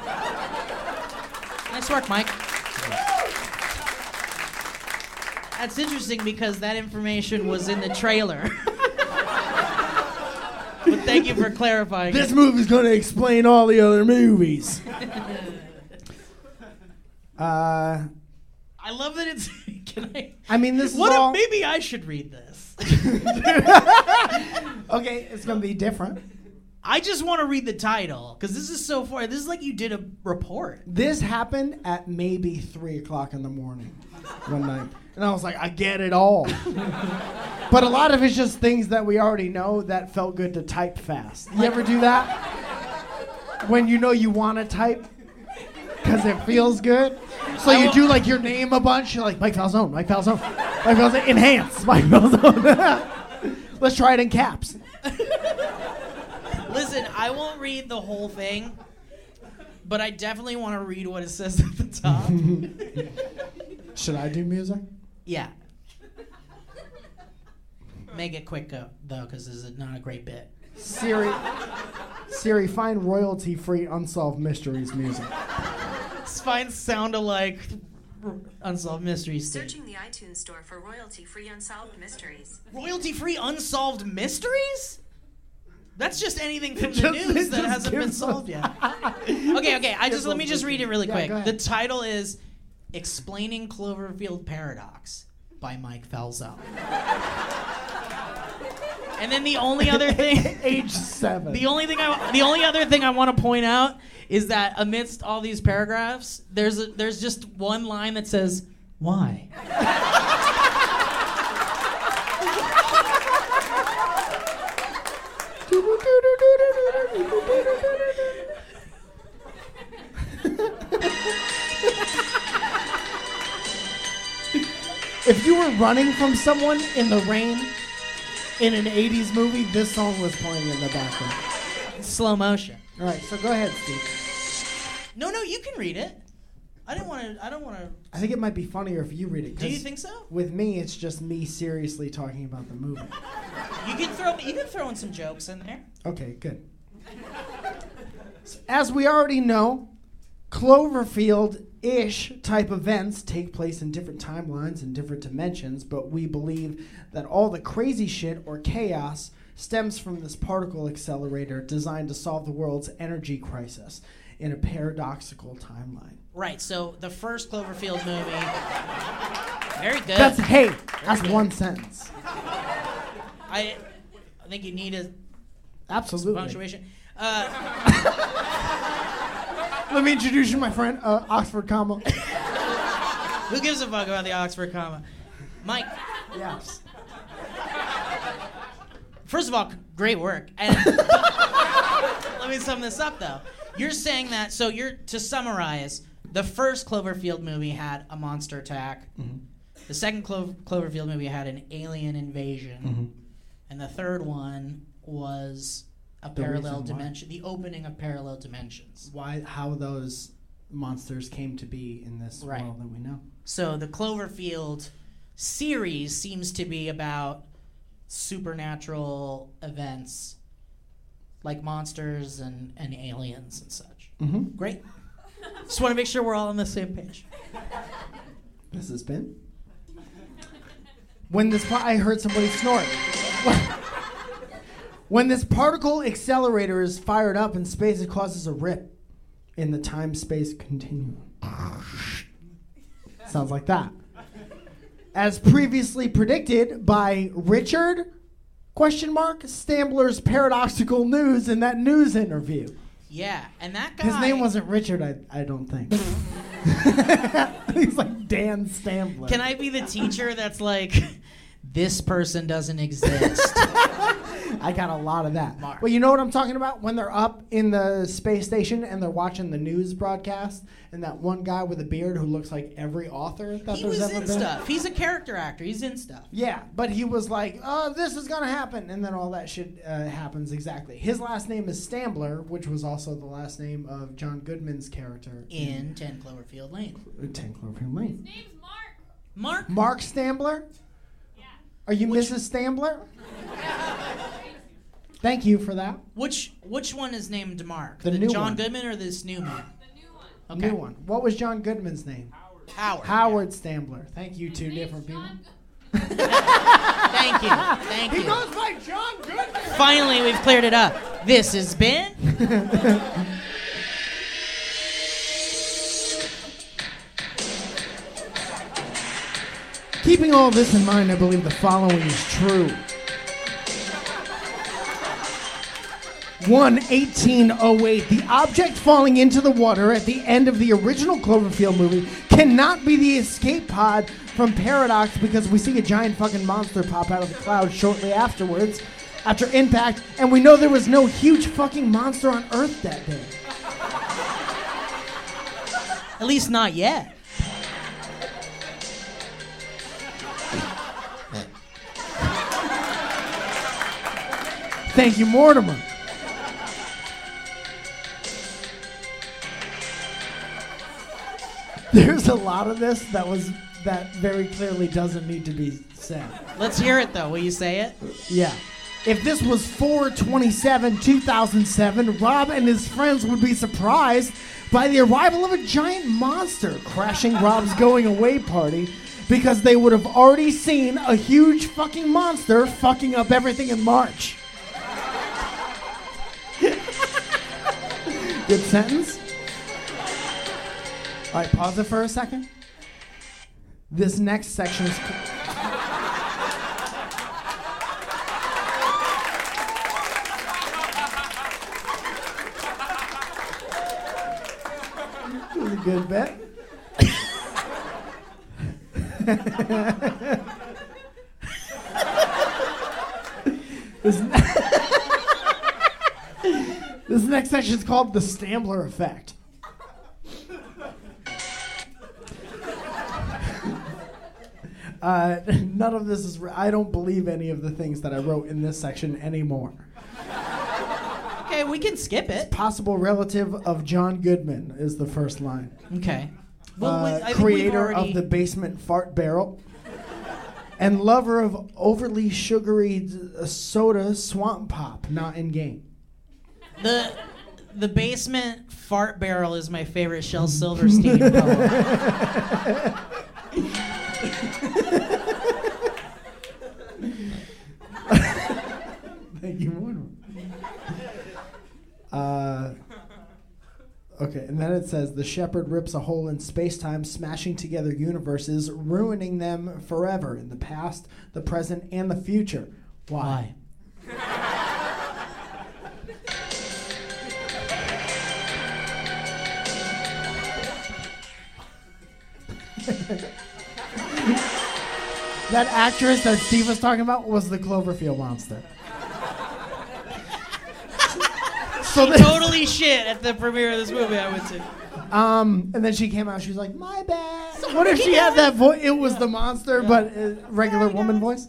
Nice work, Mike. That's interesting because that information was in the trailer. But thank you for clarifying. This movie's going to explain all the other movies. I love that it's. Can I? I mean, this is What all. if maybe I should read this? Okay, it's going to be different. I just want to read the title because this is so far. This is like you did a report. This happened at maybe 3 o'clock in the morning one night. And I was like, I get it all. But a lot of it's just things that we already know that felt good to type fast. You ever do that? When you know you want to type because it feels good? So you do like your name a bunch. You're like, Mike Falzone, Mike Falzone, Mike Falzone, enhance, Mike Falzone. Let's try it in caps. Listen, I won't read the whole thing, but I definitely want to read what it says at the top. Should I do music? Yeah. Make it quick, though, because this is not a great bit. Siri, find royalty-free Unsolved Mysteries music. Find sound-alike Unsolved Mysteries. Searching the iTunes store for royalty-free Unsolved Mysteries. Royalty-free Unsolved Mysteries? That's just anything from the Just- news it that just hasn't been gives solved us- yet. Okay. Let me just read it really Yeah, quick. go ahead. The title is "Explaining Cloverfield Paradox" by Mike Falzone. And then the only other thing, Age 7. the only other thing I want to point out is that amidst all these paragraphs, there's just one line that says, "Why?" If you were running from someone in the rain in an 80s movie, this song was playing in the background. Slow motion. All right, so go ahead, Steve. No, you can read it. I don't want to. I think it might be funnier if you read it. Do you 'cause think so? With me, it's just me seriously talking about the movie. You can throw in some jokes in there. Okay, good. As we already know, Cloverfield-ish type events take place in different timelines and different dimensions, but we believe that all the crazy shit or chaos stems from this particle accelerator designed to solve the world's energy crisis in a paradoxical timeline. Right. So the first Cloverfield movie. Very good. That's one sentence. I think you need a Absolutely. punctuation. Let me introduce you to my friend, Oxford comma. Who gives a fuck about the Oxford comma? Mike. Yes. First of all, great work. And let me sum this up, though. You're saying that, to summarize, the first Cloverfield movie had a monster attack. Mm-hmm. The second Cloverfield movie had an alien invasion. Mm-hmm. And the third one was a The parallel reason why. dimension, the opening of parallel dimensions. How those monsters came to be in this Right. world that we know. So the Cloverfield series seems to be about supernatural events like monsters and aliens and such. Mm-hmm. Great. Just want to make sure we're all on the same page. This has been. I heard somebody snort. When this particle accelerator is fired up in space, it causes a rip in the time-space continuum. Sounds like that. As previously predicted by Richard Stambler's Paradoxical News in that news interview. Yeah, and that guy... His name wasn't Richard, I don't think. He's like Dan Stambler. Can I be the teacher that's like, this person doesn't exist? I got a lot of that. Mark. Well, you know what I'm talking about? When they're up in the space station and they're watching the news broadcast, and that one guy with a beard who looks like every author that He there's was ever in been. stuff. He's a character actor. He's in stuff. Yeah, but he was like, "Oh, this is gonna happen," and then all that shit happens exactly. His last name is Stambler, which was also the last name of John Goodman's character In 10 Cloverfield Lane. 10 Cloverfield Lane. Name's Mark. Mark? Mark Stambler? Yeah. Are you Mrs. Stambler? Thank you for that. Which one is named Mark? The new John one. Goodman or this new man? The new one. Okay. New one. What was John Goodman's name? Howard. Howard Stambler. Thank you, two different people. Thank you. Thank He you. goes by John Goodman. Finally, we've cleared it up. This has been... Keeping all this in mind, I believe the following is true. 1808, the object falling into the water at the end of the original Cloverfield movie cannot be the escape pod from Paradox because we see a giant fucking monster pop out of the clouds shortly afterwards, after impact, and we know there was no huge fucking monster on Earth that day. At least not yet. Thank you, Mortimer. There's a lot of this that very clearly doesn't need to be said. Let's hear it, though. Will you say it? Yeah. If this was 4/27/2007, Rob and his friends would be surprised by the arrival of a giant monster crashing Rob's going away party because they would have already seen a huge fucking monster fucking up everything in March. Good sentence. All right, pause it for a second. This next section is... This is a good bet. This next section is called the Stambler Effect. None of this is... I don't believe any of the things that I wrote in this section anymore. Okay, we can skip it. Possible relative of John Goodman is the first line. Okay. Well, I think we've Creator already... of the basement fart barrel. And lover of overly sugary soda swamp pop, not in game. The basement fart barrel is my favorite Shel Silverstein poem. Thank you, Warner. Okay, and then it says, the shepherd rips a hole in space-time, smashing together universes, ruining them forever in the past, the present, and the future. Why? That actress that Steve was talking about was the Cloverfield monster. So Totally shit at the premiere of this movie I went to. And then she came out. She was like, "My bad." What if she had that voice? It was the monster, but regular woman voice.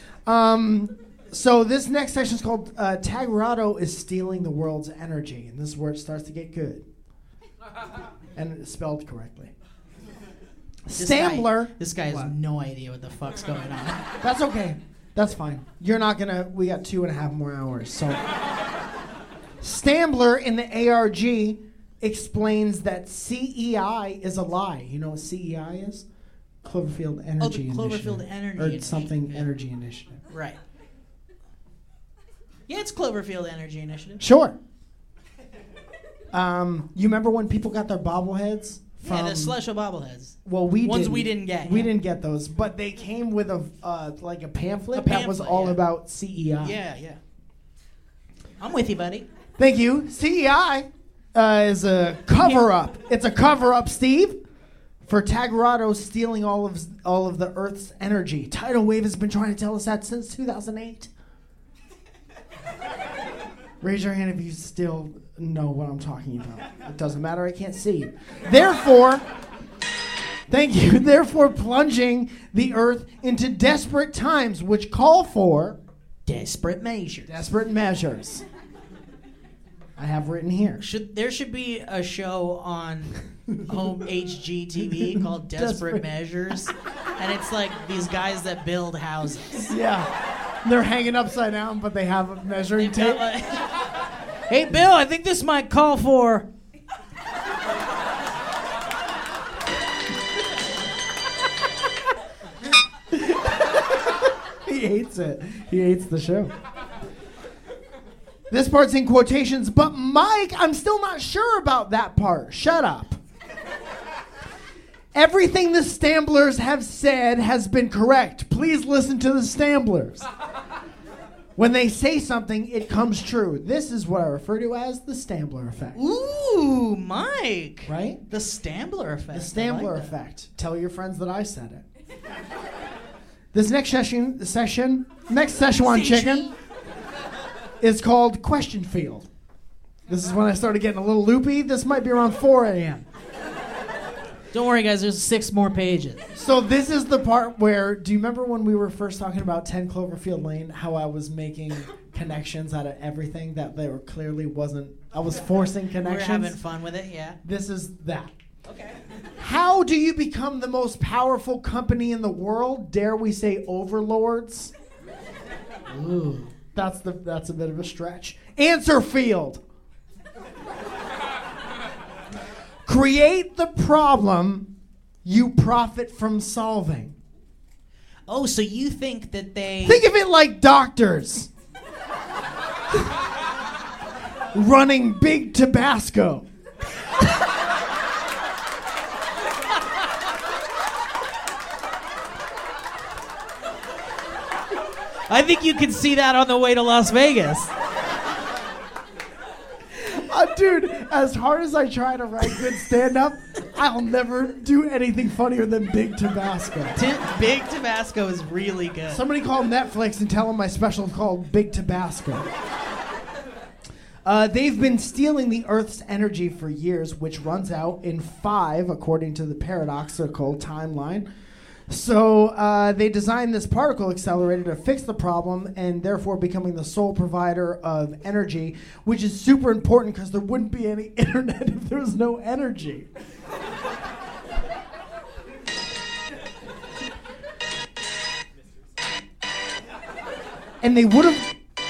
So this next section is called Tagarado is stealing the world's energy, and this is where it starts to get good, and it's spelled correctly. Stambler. This guy has What? no idea what the fuck's going on. That's okay. That's fine. You're not gonna. We got 2.5 more hours. So, Stambler in the ARG explains that CEI is a lie. You know what CEI is? Cloverfield Energy Initiative. Cloverfield Energy or Initiative. something Energy Initiative. Right. Yeah, it's Cloverfield Energy Initiative. Sure. You remember when people got their bobbleheads? Yeah, the Slusho bobbleheads. Well, Ones we didn't get. We yeah. didn't get those, but they came with a like a pamphlet, that was pamphlet, all yeah. about CEI. Yeah. I'm with you, buddy. Thank you. CEI is a cover-up. It's a cover-up, Steve, for Tagarado stealing all of the Earth's energy. Tidal Wave has been trying to tell us that since 2008. Raise your hand if you still know what I'm talking about. It doesn't matter. I can't see you. Therefore, thank you. Therefore, plunging the Earth into desperate times, which call for Desperate measures. desperate measures. I have written here. There should be a show on home HGTV called Desperate Measures, and it's like these guys that build houses. Yeah. They're hanging upside down, but they have a measuring They've got, tape. like, hey, Bill, I think this might call for... He hates it. He hates the show. This part's in quotations, but Mike, I'm still not sure about that part. Shut up. Everything the Stamblers have said has been correct. Please listen to the Stamblers. When they say something, it comes true. This is what I refer to as the Stambler effect. Ooh, Mike. Right? The Stambler effect. The Stambler effect. Tell your friends that I said it. This next session on chicken is called Question Field. This is when I started getting a little loopy. This might be around 4 a.m. Don't worry, guys. There's 6 more pages. So this is the part where, do you remember when we were first talking about 10 Cloverfield Lane, how I was making connections out of everything that there clearly wasn't, I was forcing connections? We're having fun with it, yeah. This is that. Okay. How do you become the most powerful company in the world? Dare we say overlords? Ooh. That's a bit of a stretch. Answer field. Create the problem you profit from solving. Oh, so you think that they... Think of it like doctors running big Tabasco. I think you can see that on the way to Las Vegas. Dude, as hard as I try to write good stand-up, I'll never do anything funnier than Big Tabasco. Big Tabasco is really good. Somebody call Netflix and tell them my special is called Big Tabasco. They've been stealing the Earth's energy for years, which runs out in 5, according to the paradoxical timeline. So they designed this particle accelerator to fix the problem and therefore becoming the sole provider of energy, which is super important because there wouldn't be any internet if there was no energy. And they would have...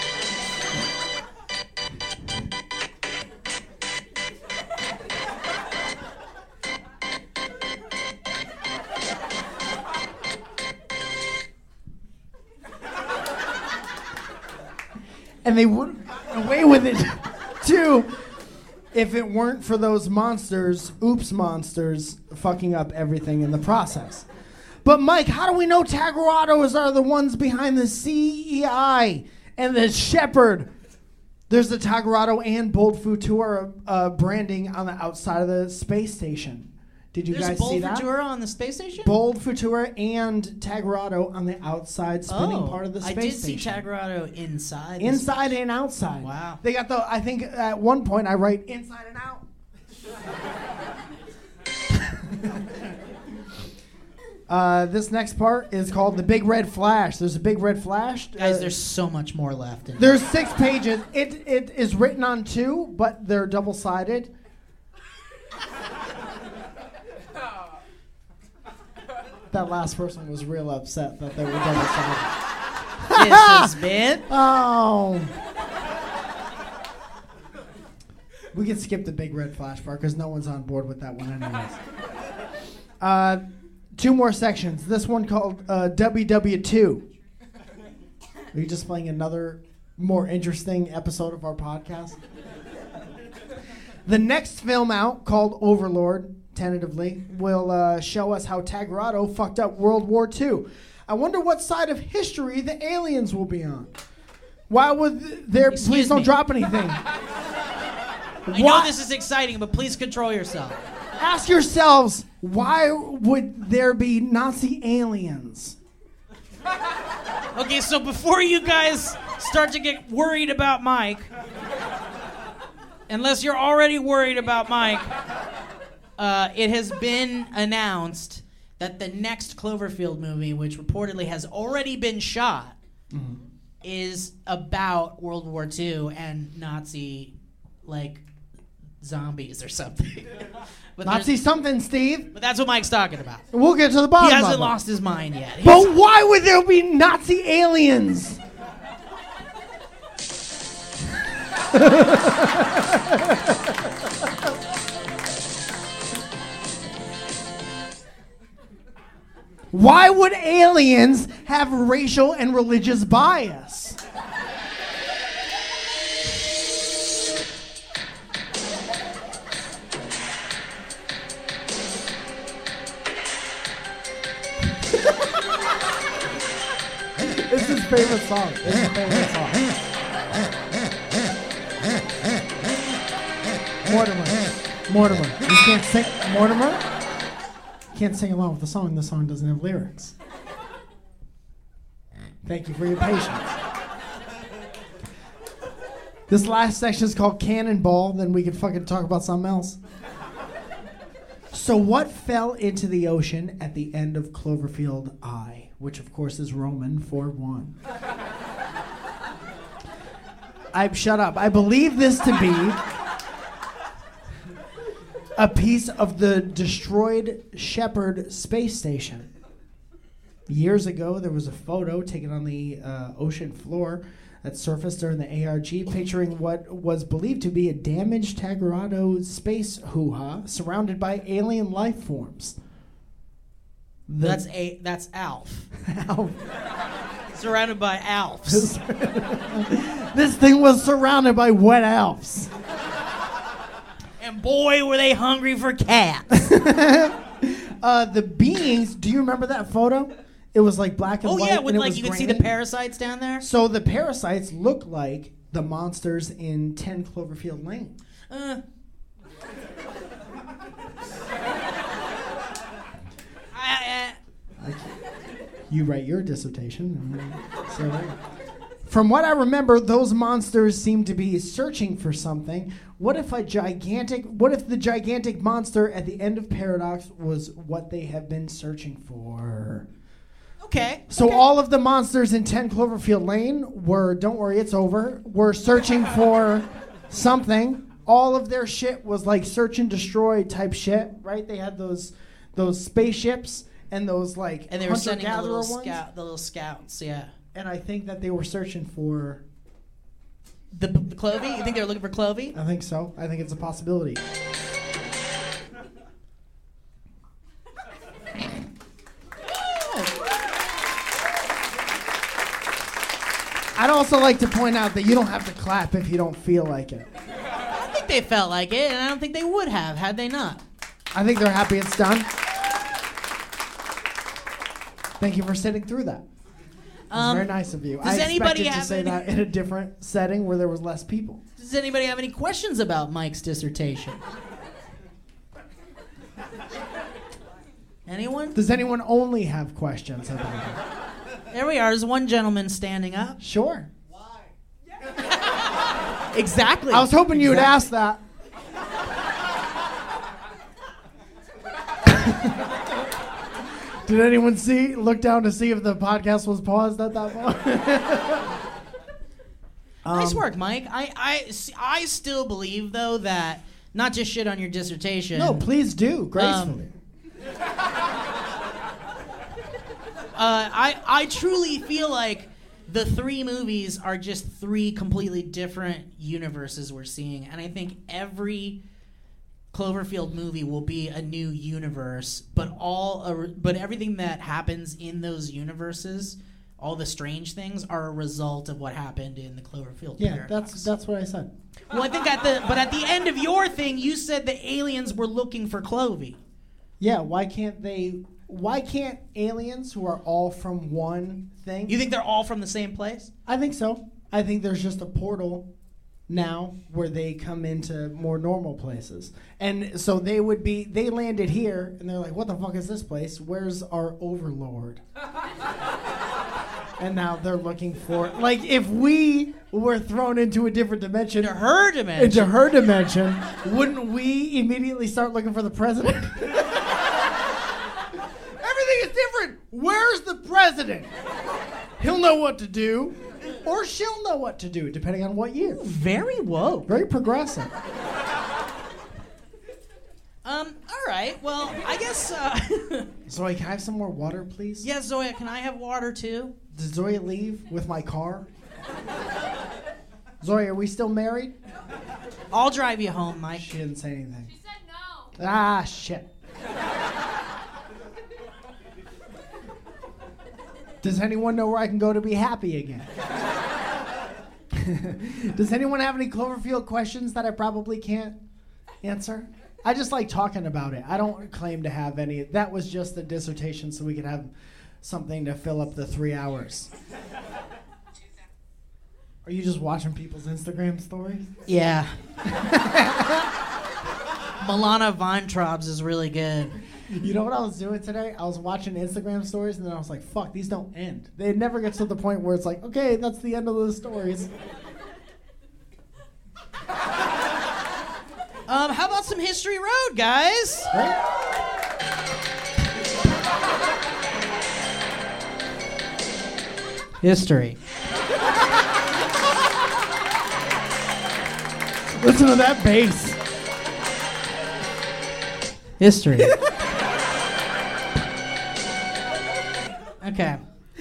And they would have gotten away with it, too, if it weren't for those monsters, monsters, fucking up everything in the process. But, Mike, how do we know Tagrados are the ones behind the CEI and the Shepherd? There's the Tagrado and Bold Futura branding on the outside of the space station. Did you guys see that? There's Bold Futura on the space station? Bold Futura and Tagrado on the outside spinning part of the space station. I did see Tagrado inside. Inside and outside. Wow. They got I think at one point I write inside and out. This next part is called the Big Red Flash. There's a Big Red Flash. Guys, there's so much more left. There's 6 pages. It is written on 2, but they're double-sided. That last person was real upset that they were double-sided. This has been... Oh. We can skip the Big Red Flash part because no one's on board with that one anyways. 2 more sections. This one called WW2. Are you just playing another more interesting episode of our podcast? The next film out, called Overlord, tentatively, will show us how Tagrado fucked up World War II. I wonder what side of history the aliens will be on. Why would there... Please don't drop anything. I know this is exciting, but please control yourself. Ask yourselves, why would there be Nazi aliens? Okay, so before you guys start to get worried about Mike, unless you're already worried about Mike, it has been announced that the next Cloverfield movie, which reportedly has already been shot, is about World War II and Nazi, zombies or something. But Nazi something, Steve. But that's what Mike's talking about. We'll get to the bottom of it. He hasn't lost his mind yet. But why would there be Nazi aliens? Why would aliens have racial and religious bias? It's his favorite song. It's his favorite song. Mortimer. You can't sing. Mortimer? Can't sing along with the song. The song doesn't have lyrics. Thank you for your patience. This last section is called Cannonball. Then we can fucking talk about something else. So what fell into the ocean at the end of Cloverfield I, which of course is Roman for 1? Shut up. I believe this to be a piece of the destroyed Shepherd space station. Years ago, there was a photo taken on the ocean floor that surfaced during the ARG, picturing what was believed to be a damaged Tagrado space hoo-ha surrounded by alien life forms. That's Alf. Alf. Surrounded by Alfs. This thing was surrounded by wet Alfs. And boy, were they hungry for cats. The beings, do you remember that photo? It was like black and Oh white. yeah, with and it like was you can see the grainy. parasites down there. So the parasites look like the monsters in 10 Cloverfield Lane. You write your dissertation. From what I remember, those monsters seem to be searching for something. What if the gigantic monster at the end of Paradox was what they have been searching for? Okay. So all of the monsters in 10 Cloverfield Lane were, don't worry, it's over, were searching for something. All of their shit was like search and destroy type shit, right? They had those spaceships and those like And they were sending the hunter-gatherer little, ones. the little scouts, yeah. And I think that they were searching for... The Clovey? You think they were looking for Clovey? I think so. I think it's a possibility. I'd also like to point out that you don't have to clap if you don't feel like it. I think they felt like it, and I don't think they would have had they not. I think they're happy it's done. Thank you for sitting through that. It's very nice of you. does I anybody expected to have say any- that in a different setting where there was less people. Does anybody have any questions about Mike's dissertation? Anyone? Does anyone only have questions about it? There we are. There's one gentleman standing up. Sure. Exactly. I was hoping you would ask that. Did anyone look down to see if the podcast was paused at that point? Nice work, Mike. I still believe, though, that not just shit on your dissertation. No, please do, gracefully. I truly feel like the three movies are just three completely different universes we're seeing, and I think every Cloverfield movie will be a new universe, but everything that happens in those universes, all the strange things, are a result of what happened in the Cloverfield Yeah, paradox. that's what I said. Well, I think at the end of your thing, you said the aliens were looking for Clovey. Yeah, why can't aliens who are all from one thing? You think they're all from the same place? I think so. I think there's just a portal now where they come into more normal places. And so they landed here and they're like, what the fuck is this place? Where's our overlord? And now they're looking for, like, if we were thrown into a different dimension. Into her dimension. Wouldn't we immediately start looking for the president? Everything is different. Where's the president? He'll know what to do. Or she'll know what to do, depending on what year. Very woke. Very progressive. All right. Well, I guess. Zoe, can I have some more water, please? Yeah, Zoya, can I have water too? Did Zoe leave with my car? Zoe, are we still married? I'll drive you home, Mike. She didn't say anything. She said no. Ah, shit. Does anyone know where I can go to be happy again? Does anyone have any Cloverfield questions that I probably can't answer? I just like talking about it. I don't claim to have any. That was just a dissertation so we could have something to fill up the 3 hours. Are you just watching people's Instagram stories? Yeah. Milana Weintraub's is really good. You know what I was doing today? I was watching Instagram stories, and then I was like, fuck, these don't end. They never get to the point where it's like, okay, that's the end of the stories. How about some History Road, guys? Right? History. Listen to that bass. History. Okay.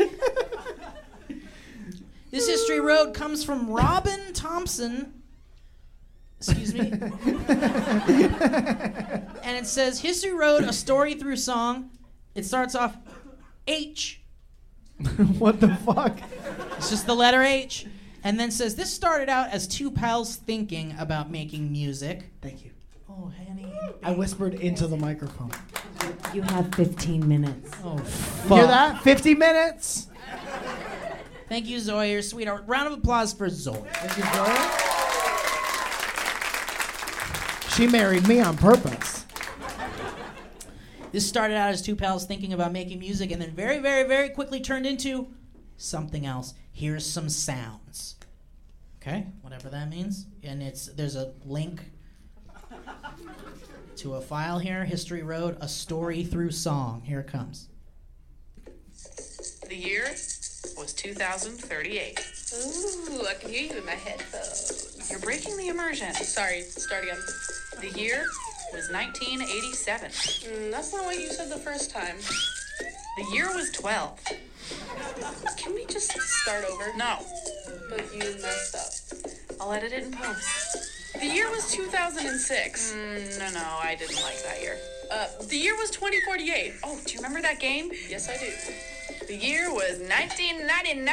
This History Road comes from Robin Thompson. Excuse me. And it says, History Road, a story through song. It starts off H. What the fuck? It's just the letter H. And then says, this started out as two pals thinking about making music. Thank you. Oh, honey. I whispered into the microphone. You have 15 minutes. Oh, You fuck. hear that? 50 minutes. Thank you, Zoe. You're sweet. A round of applause for Zoe. Thank you, Zoe. She married me on purpose. This started out as two pals thinking about making music and then very, very, very quickly turned into something else. Here's some sounds. Okay, whatever that means. And there's a link to a file here. History Road, a story through song. Here it comes. The year was 2038. Ooh, I can hear you in my headphones. You're breaking the immersion. Sorry, start again. The year was 1987. That's not what you said the first time. The year was 12. Can we just start over? No. But you messed up. I'll edit it in post. The year was 2006. No, I didn't like that year. The year was 2048. Oh, do you remember that game? Yes, I do. The year was 1999.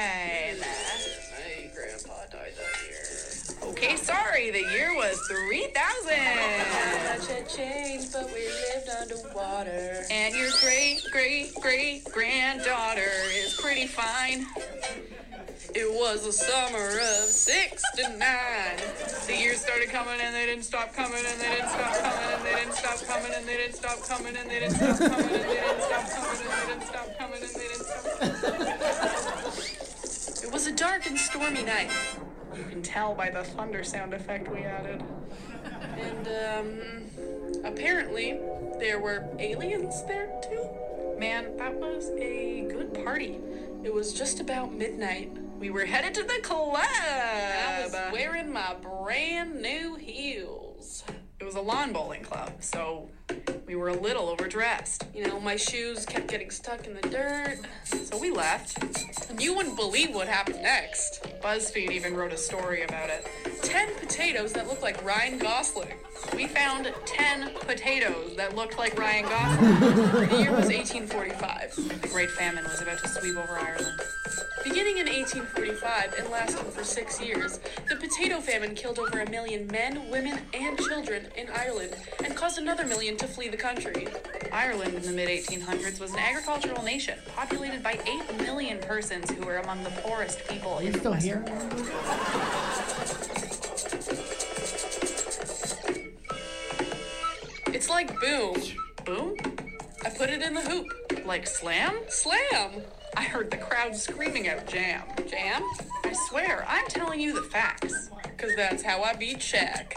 My grandpa died that year. Okay, sorry. The year was 3000. Much had changed, but we lived underwater. And your great-great-great-granddaughter is pretty fine. It was the summer of '69. The years started coming and they didn't stop coming and they didn't stop coming and they didn't stop coming and they didn't stop coming and they didn't stop coming and they didn't stop coming and they didn't stop coming and they didn't stop coming. It was a dark and stormy night. You can tell by the thunder sound effect we added. And apparently there were aliens there too. Man, that was a good party. It was just about midnight. We were headed to the club. I was wearing my brand new heels. It was a lawn bowling club, so we were a little overdressed. You know, my shoes kept getting stuck in the dirt. So we left. And you wouldn't believe what happened next. BuzzFeed even wrote a story about it. 10 potatoes that looked like Ryan Gosling. We found 10 potatoes that looked like Ryan Gosling. The year was 1845. The Great Famine was about to sweep over Ireland. Beginning in 1845 and lasting for 6 years, the potato famine killed over 1 million men, women, and children in Ireland and caused another million to flee the country. Ireland in the mid-1800s was an agricultural nation populated by 8 million persons who were among the poorest people in the Western world. It's like boom. Boom? I put it in the hoop. Like slam? Slam! I heard the crowd screaming out jam. Jam? I swear, I'm telling you the facts. Because that's how I beat Shaq.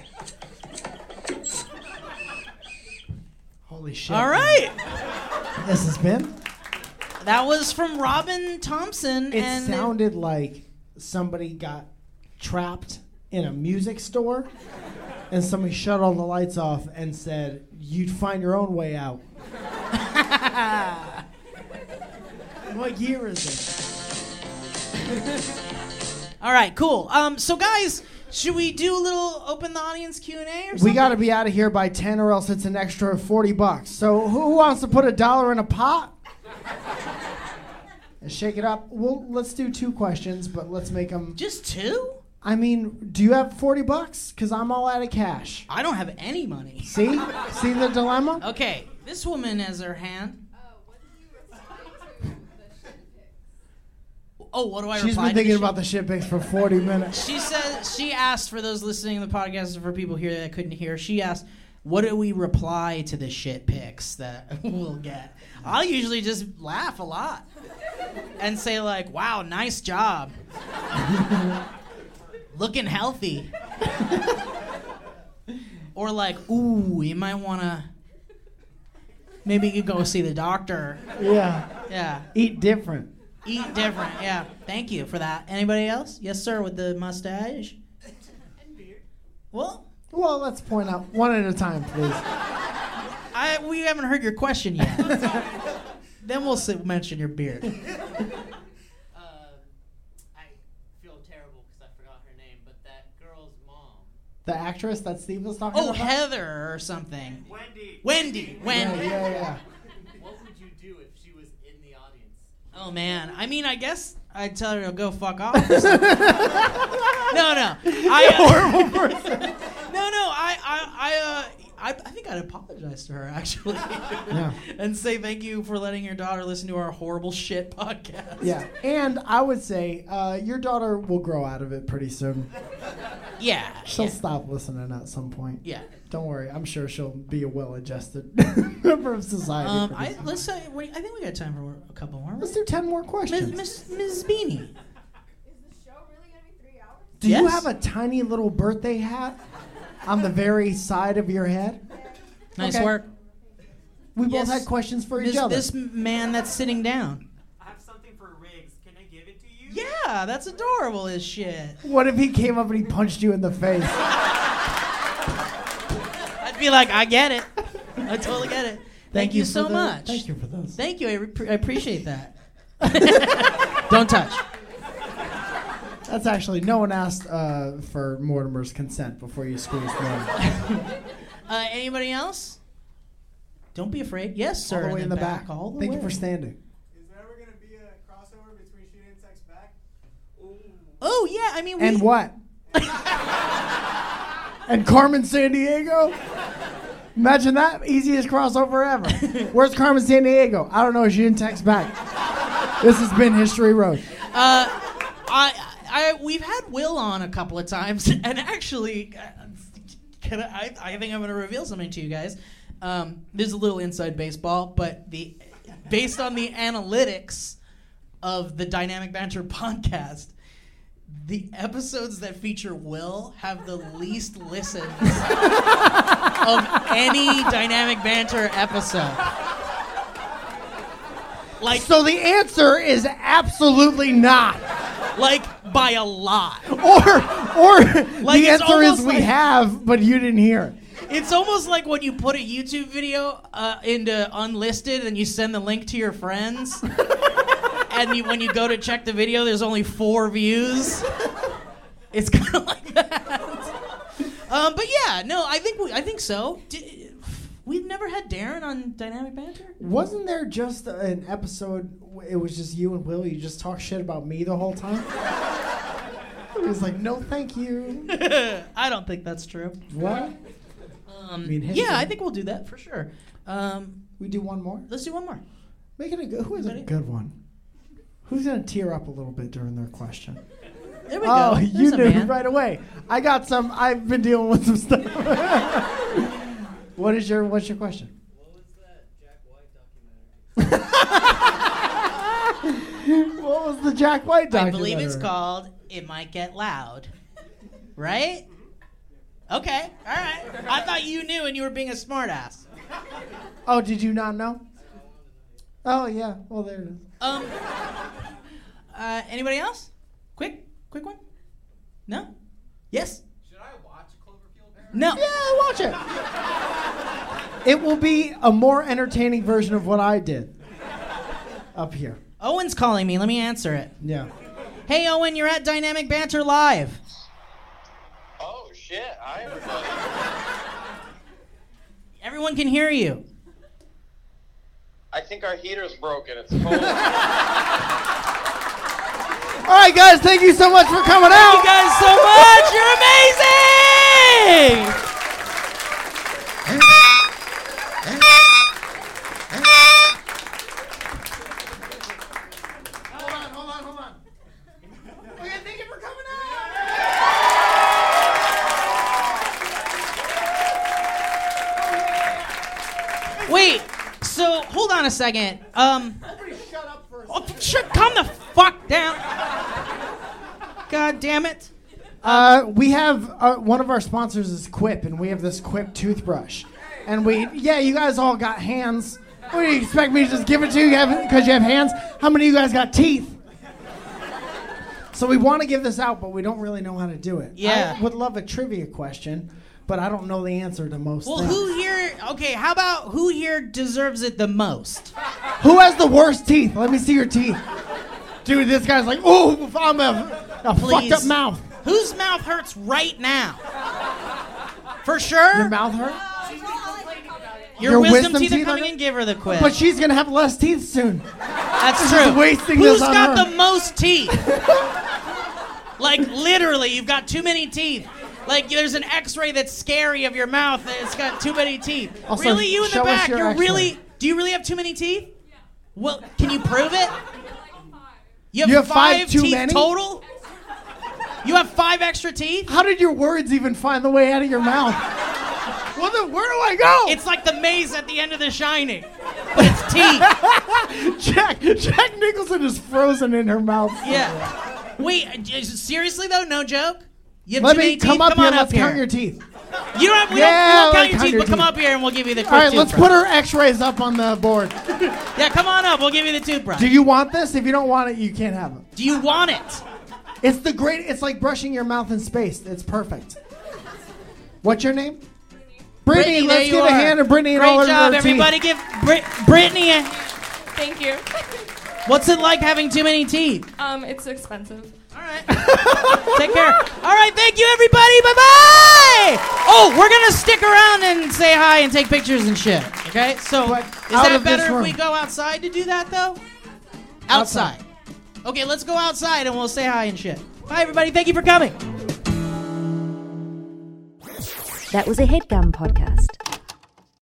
Holy shit. All right. This has been. That was from Robin Thompson. It and sounded like somebody got trapped in a music store and somebody shut all the lights off and said, "You'd find your own way out." What year is it? All right, cool. So guys, should we do a little open the audience Q&A or something? We got to be out of here by 10 or else it's an extra $40. So who wants to put $1 in a pot? And shake it up. Well, let's do 2 questions, but let's make them... Just 2? I mean, do you have $40? Because I'm all out of cash. I don't have any money. See? See the dilemma? Okay, this woman has her hand. Oh, what do I reply to? She's been thinking about the shit pics for 40 minutes. She said, she asked, for those listening to the podcast and for people here that couldn't hear, she asked, what do we reply to the shit pics that we'll get? I'll usually just laugh a lot and say like, wow, nice job. Looking healthy. Or like, ooh, you might want to, maybe you could go see the doctor. Yeah. Yeah. Eat different. Eat different, yeah. Thank you for that. Anybody else? Yes, sir, with the mustache. And beard. Well, let's point out one at a time, please. we haven't heard your question yet. Then we'll mention your beard. I feel terrible because I forgot her name, but that girl's mom. The actress that Steve was talking Oh, about? Heather or something. Wendy. Yeah. What would you do if she was in the audience? Oh, man. I mean, I guess I'd tell her to go fuck off. No. I think I'd apologize to her actually, Yeah. and say thank you for letting your daughter listen to our horrible shit podcast. Yeah, and I would say your daughter will grow out of it pretty soon. Yeah. She'll stop listening at some point. Yeah. Don't worry, I'm sure she'll be a well-adjusted member of society. I think we got time for a couple more. Let's do 10 more questions. Ms. Beanie. Do you have a tiny little birthday hat on the very side of your head? Nice Okay. work. We both had questions for each other. This man that's sitting down. I have something for Riggs. Can I give it to you? Yeah, that's adorable as shit. What if he came up and he punched you in the face? I'd be like, I get it. I totally get it. Thank you so much. Thank you for those. Thank you. I appreciate that. Don't touch. That's actually, no one asked for Mortimer's consent before you squeezed Mortimer. Anybody else? Don't be afraid. Yes, sir. All the way in the back. All the Thank way. you for standing. Is there ever going to be a crossover between Shoot and Text Back? Oh, yeah. I mean, And what? And Carmen Sandiego? Imagine that. Easiest crossover ever. Where's Carmen Sandiego? I don't know. She didn't text back. This has been History Road. We've had Will on a couple of times, and actually, I think I'm going to reveal something to you guys. There's a little inside baseball, but based on the analytics of the Dynamic Banter podcast, the episodes that feature Will have the least listens of any Dynamic Banter episode. So the answer is absolutely not. Like, by a lot. Or Like, the it's answer is almost we like- have, but you didn't hear it. It's almost like when you put a YouTube video into unlisted and you send the link to your friends, and when you go to check the video, there's only 4 views. It's kind of like that. But yeah, no, I think so. We've never had Darren on Dynamic Banter. Wasn't there just an episode? It was just you and Will. You just talk shit about me the whole time. It was like, no, thank you. I don't think that's true. What? Yeah, I think we'll do that for sure. We do one more. Let's do one more. Make it a good. Who is a good one? Who's gonna tear up a little bit during their question? There we Oh, go. you There's a knew man. right away. I got some. I've been dealing with some stuff. What's your question? What was that Jack White documentary? What was the Jack White I documentary? believe it's called It Might Get Loud. Right? Okay, all right. I thought you knew and you were being a smartass. Oh, did you not know? Oh yeah. Well, there it is. Anybody else? Quick one? No? Yes? Should I watch Cloverfield Paradox? No. Yeah, watch it. It will be a more entertaining version of what I did up here. Owen's calling me. Let me answer it. Yeah. Hey, Owen, you're at Dynamic Banter Live. Oh, shit. Hi, everybody. Everyone can hear you. I think our heater's broken. It's cold. All right, guys. Thank you so much for coming out. Thank you guys so much. You're amazing. Hold on. Okay, thank you for coming out. Wait. So hold on a second. Everybody shut up for a second. Calm the fuck down. God damn it. We have one of our sponsors is Quip, and we have this Quip toothbrush. And you guys all got hands. What do you expect me to just give it to you because you have hands? How many of you guys got teeth? So we want to give this out, but we don't really know how to do it. Yeah. I would love a trivia question, but I don't know the answer to most Well, things. how about who here deserves it the most? Who has the worst teeth? Let me see your teeth. Dude, this guy's like, oh, I'm a fucked up mouth. Whose mouth hurts right now? For sure? Your mouth hurt? Your wisdom teeth are teeth coming in. Give her the quiz. But she's going to have less teeth soon. That's This true. is wasting Who's this on got her. the most teeth? Like, literally, you've got too many teeth. Like there's an X-ray that's scary of your mouth that it's got too many teeth. Also, really, you in the show us back? your You're X-ray. really? Do you really have too many teeth? Yeah. Well, can you prove it? You have five too teeth many? total? You have 5 extra teeth? How did your words even find the way out of your mouth? Where do I go? It's like the maze at the end of The Shining, but it's teeth. Jack Nicholson is frozen in her mouth. Yeah. Wait, seriously though? No joke? You have Let too many me come teeth? up Come here. on Let's up count here. your teeth. You don't. We Yeah, don't like count count your your teeth, but come teeth. up here and we'll give you the quick All right, let's toothbrush. put our X-rays up on the board. Yeah, come on up. We'll give you the toothbrush. Do you want this? If you don't want it, you can't have it. Do you want it? It's like brushing your mouth in space. It's perfect. What's your name? Brittany, there Let's you give are. a hand to Brittany and Great all of job, her everybody. teeth. Give Brittany a... Thank you. What's it like having too many teeth? It's expensive. All right. Take care. All right, thank you, everybody. Bye-bye. Oh, we're going to stick around and say hi and take pictures and shit. Okay? So is out that of this better if room. we go outside to do that, though? Outside. Okay, let's go outside and we'll say hi and shit. Bye, everybody. Thank you for coming. That was a HeadGum podcast.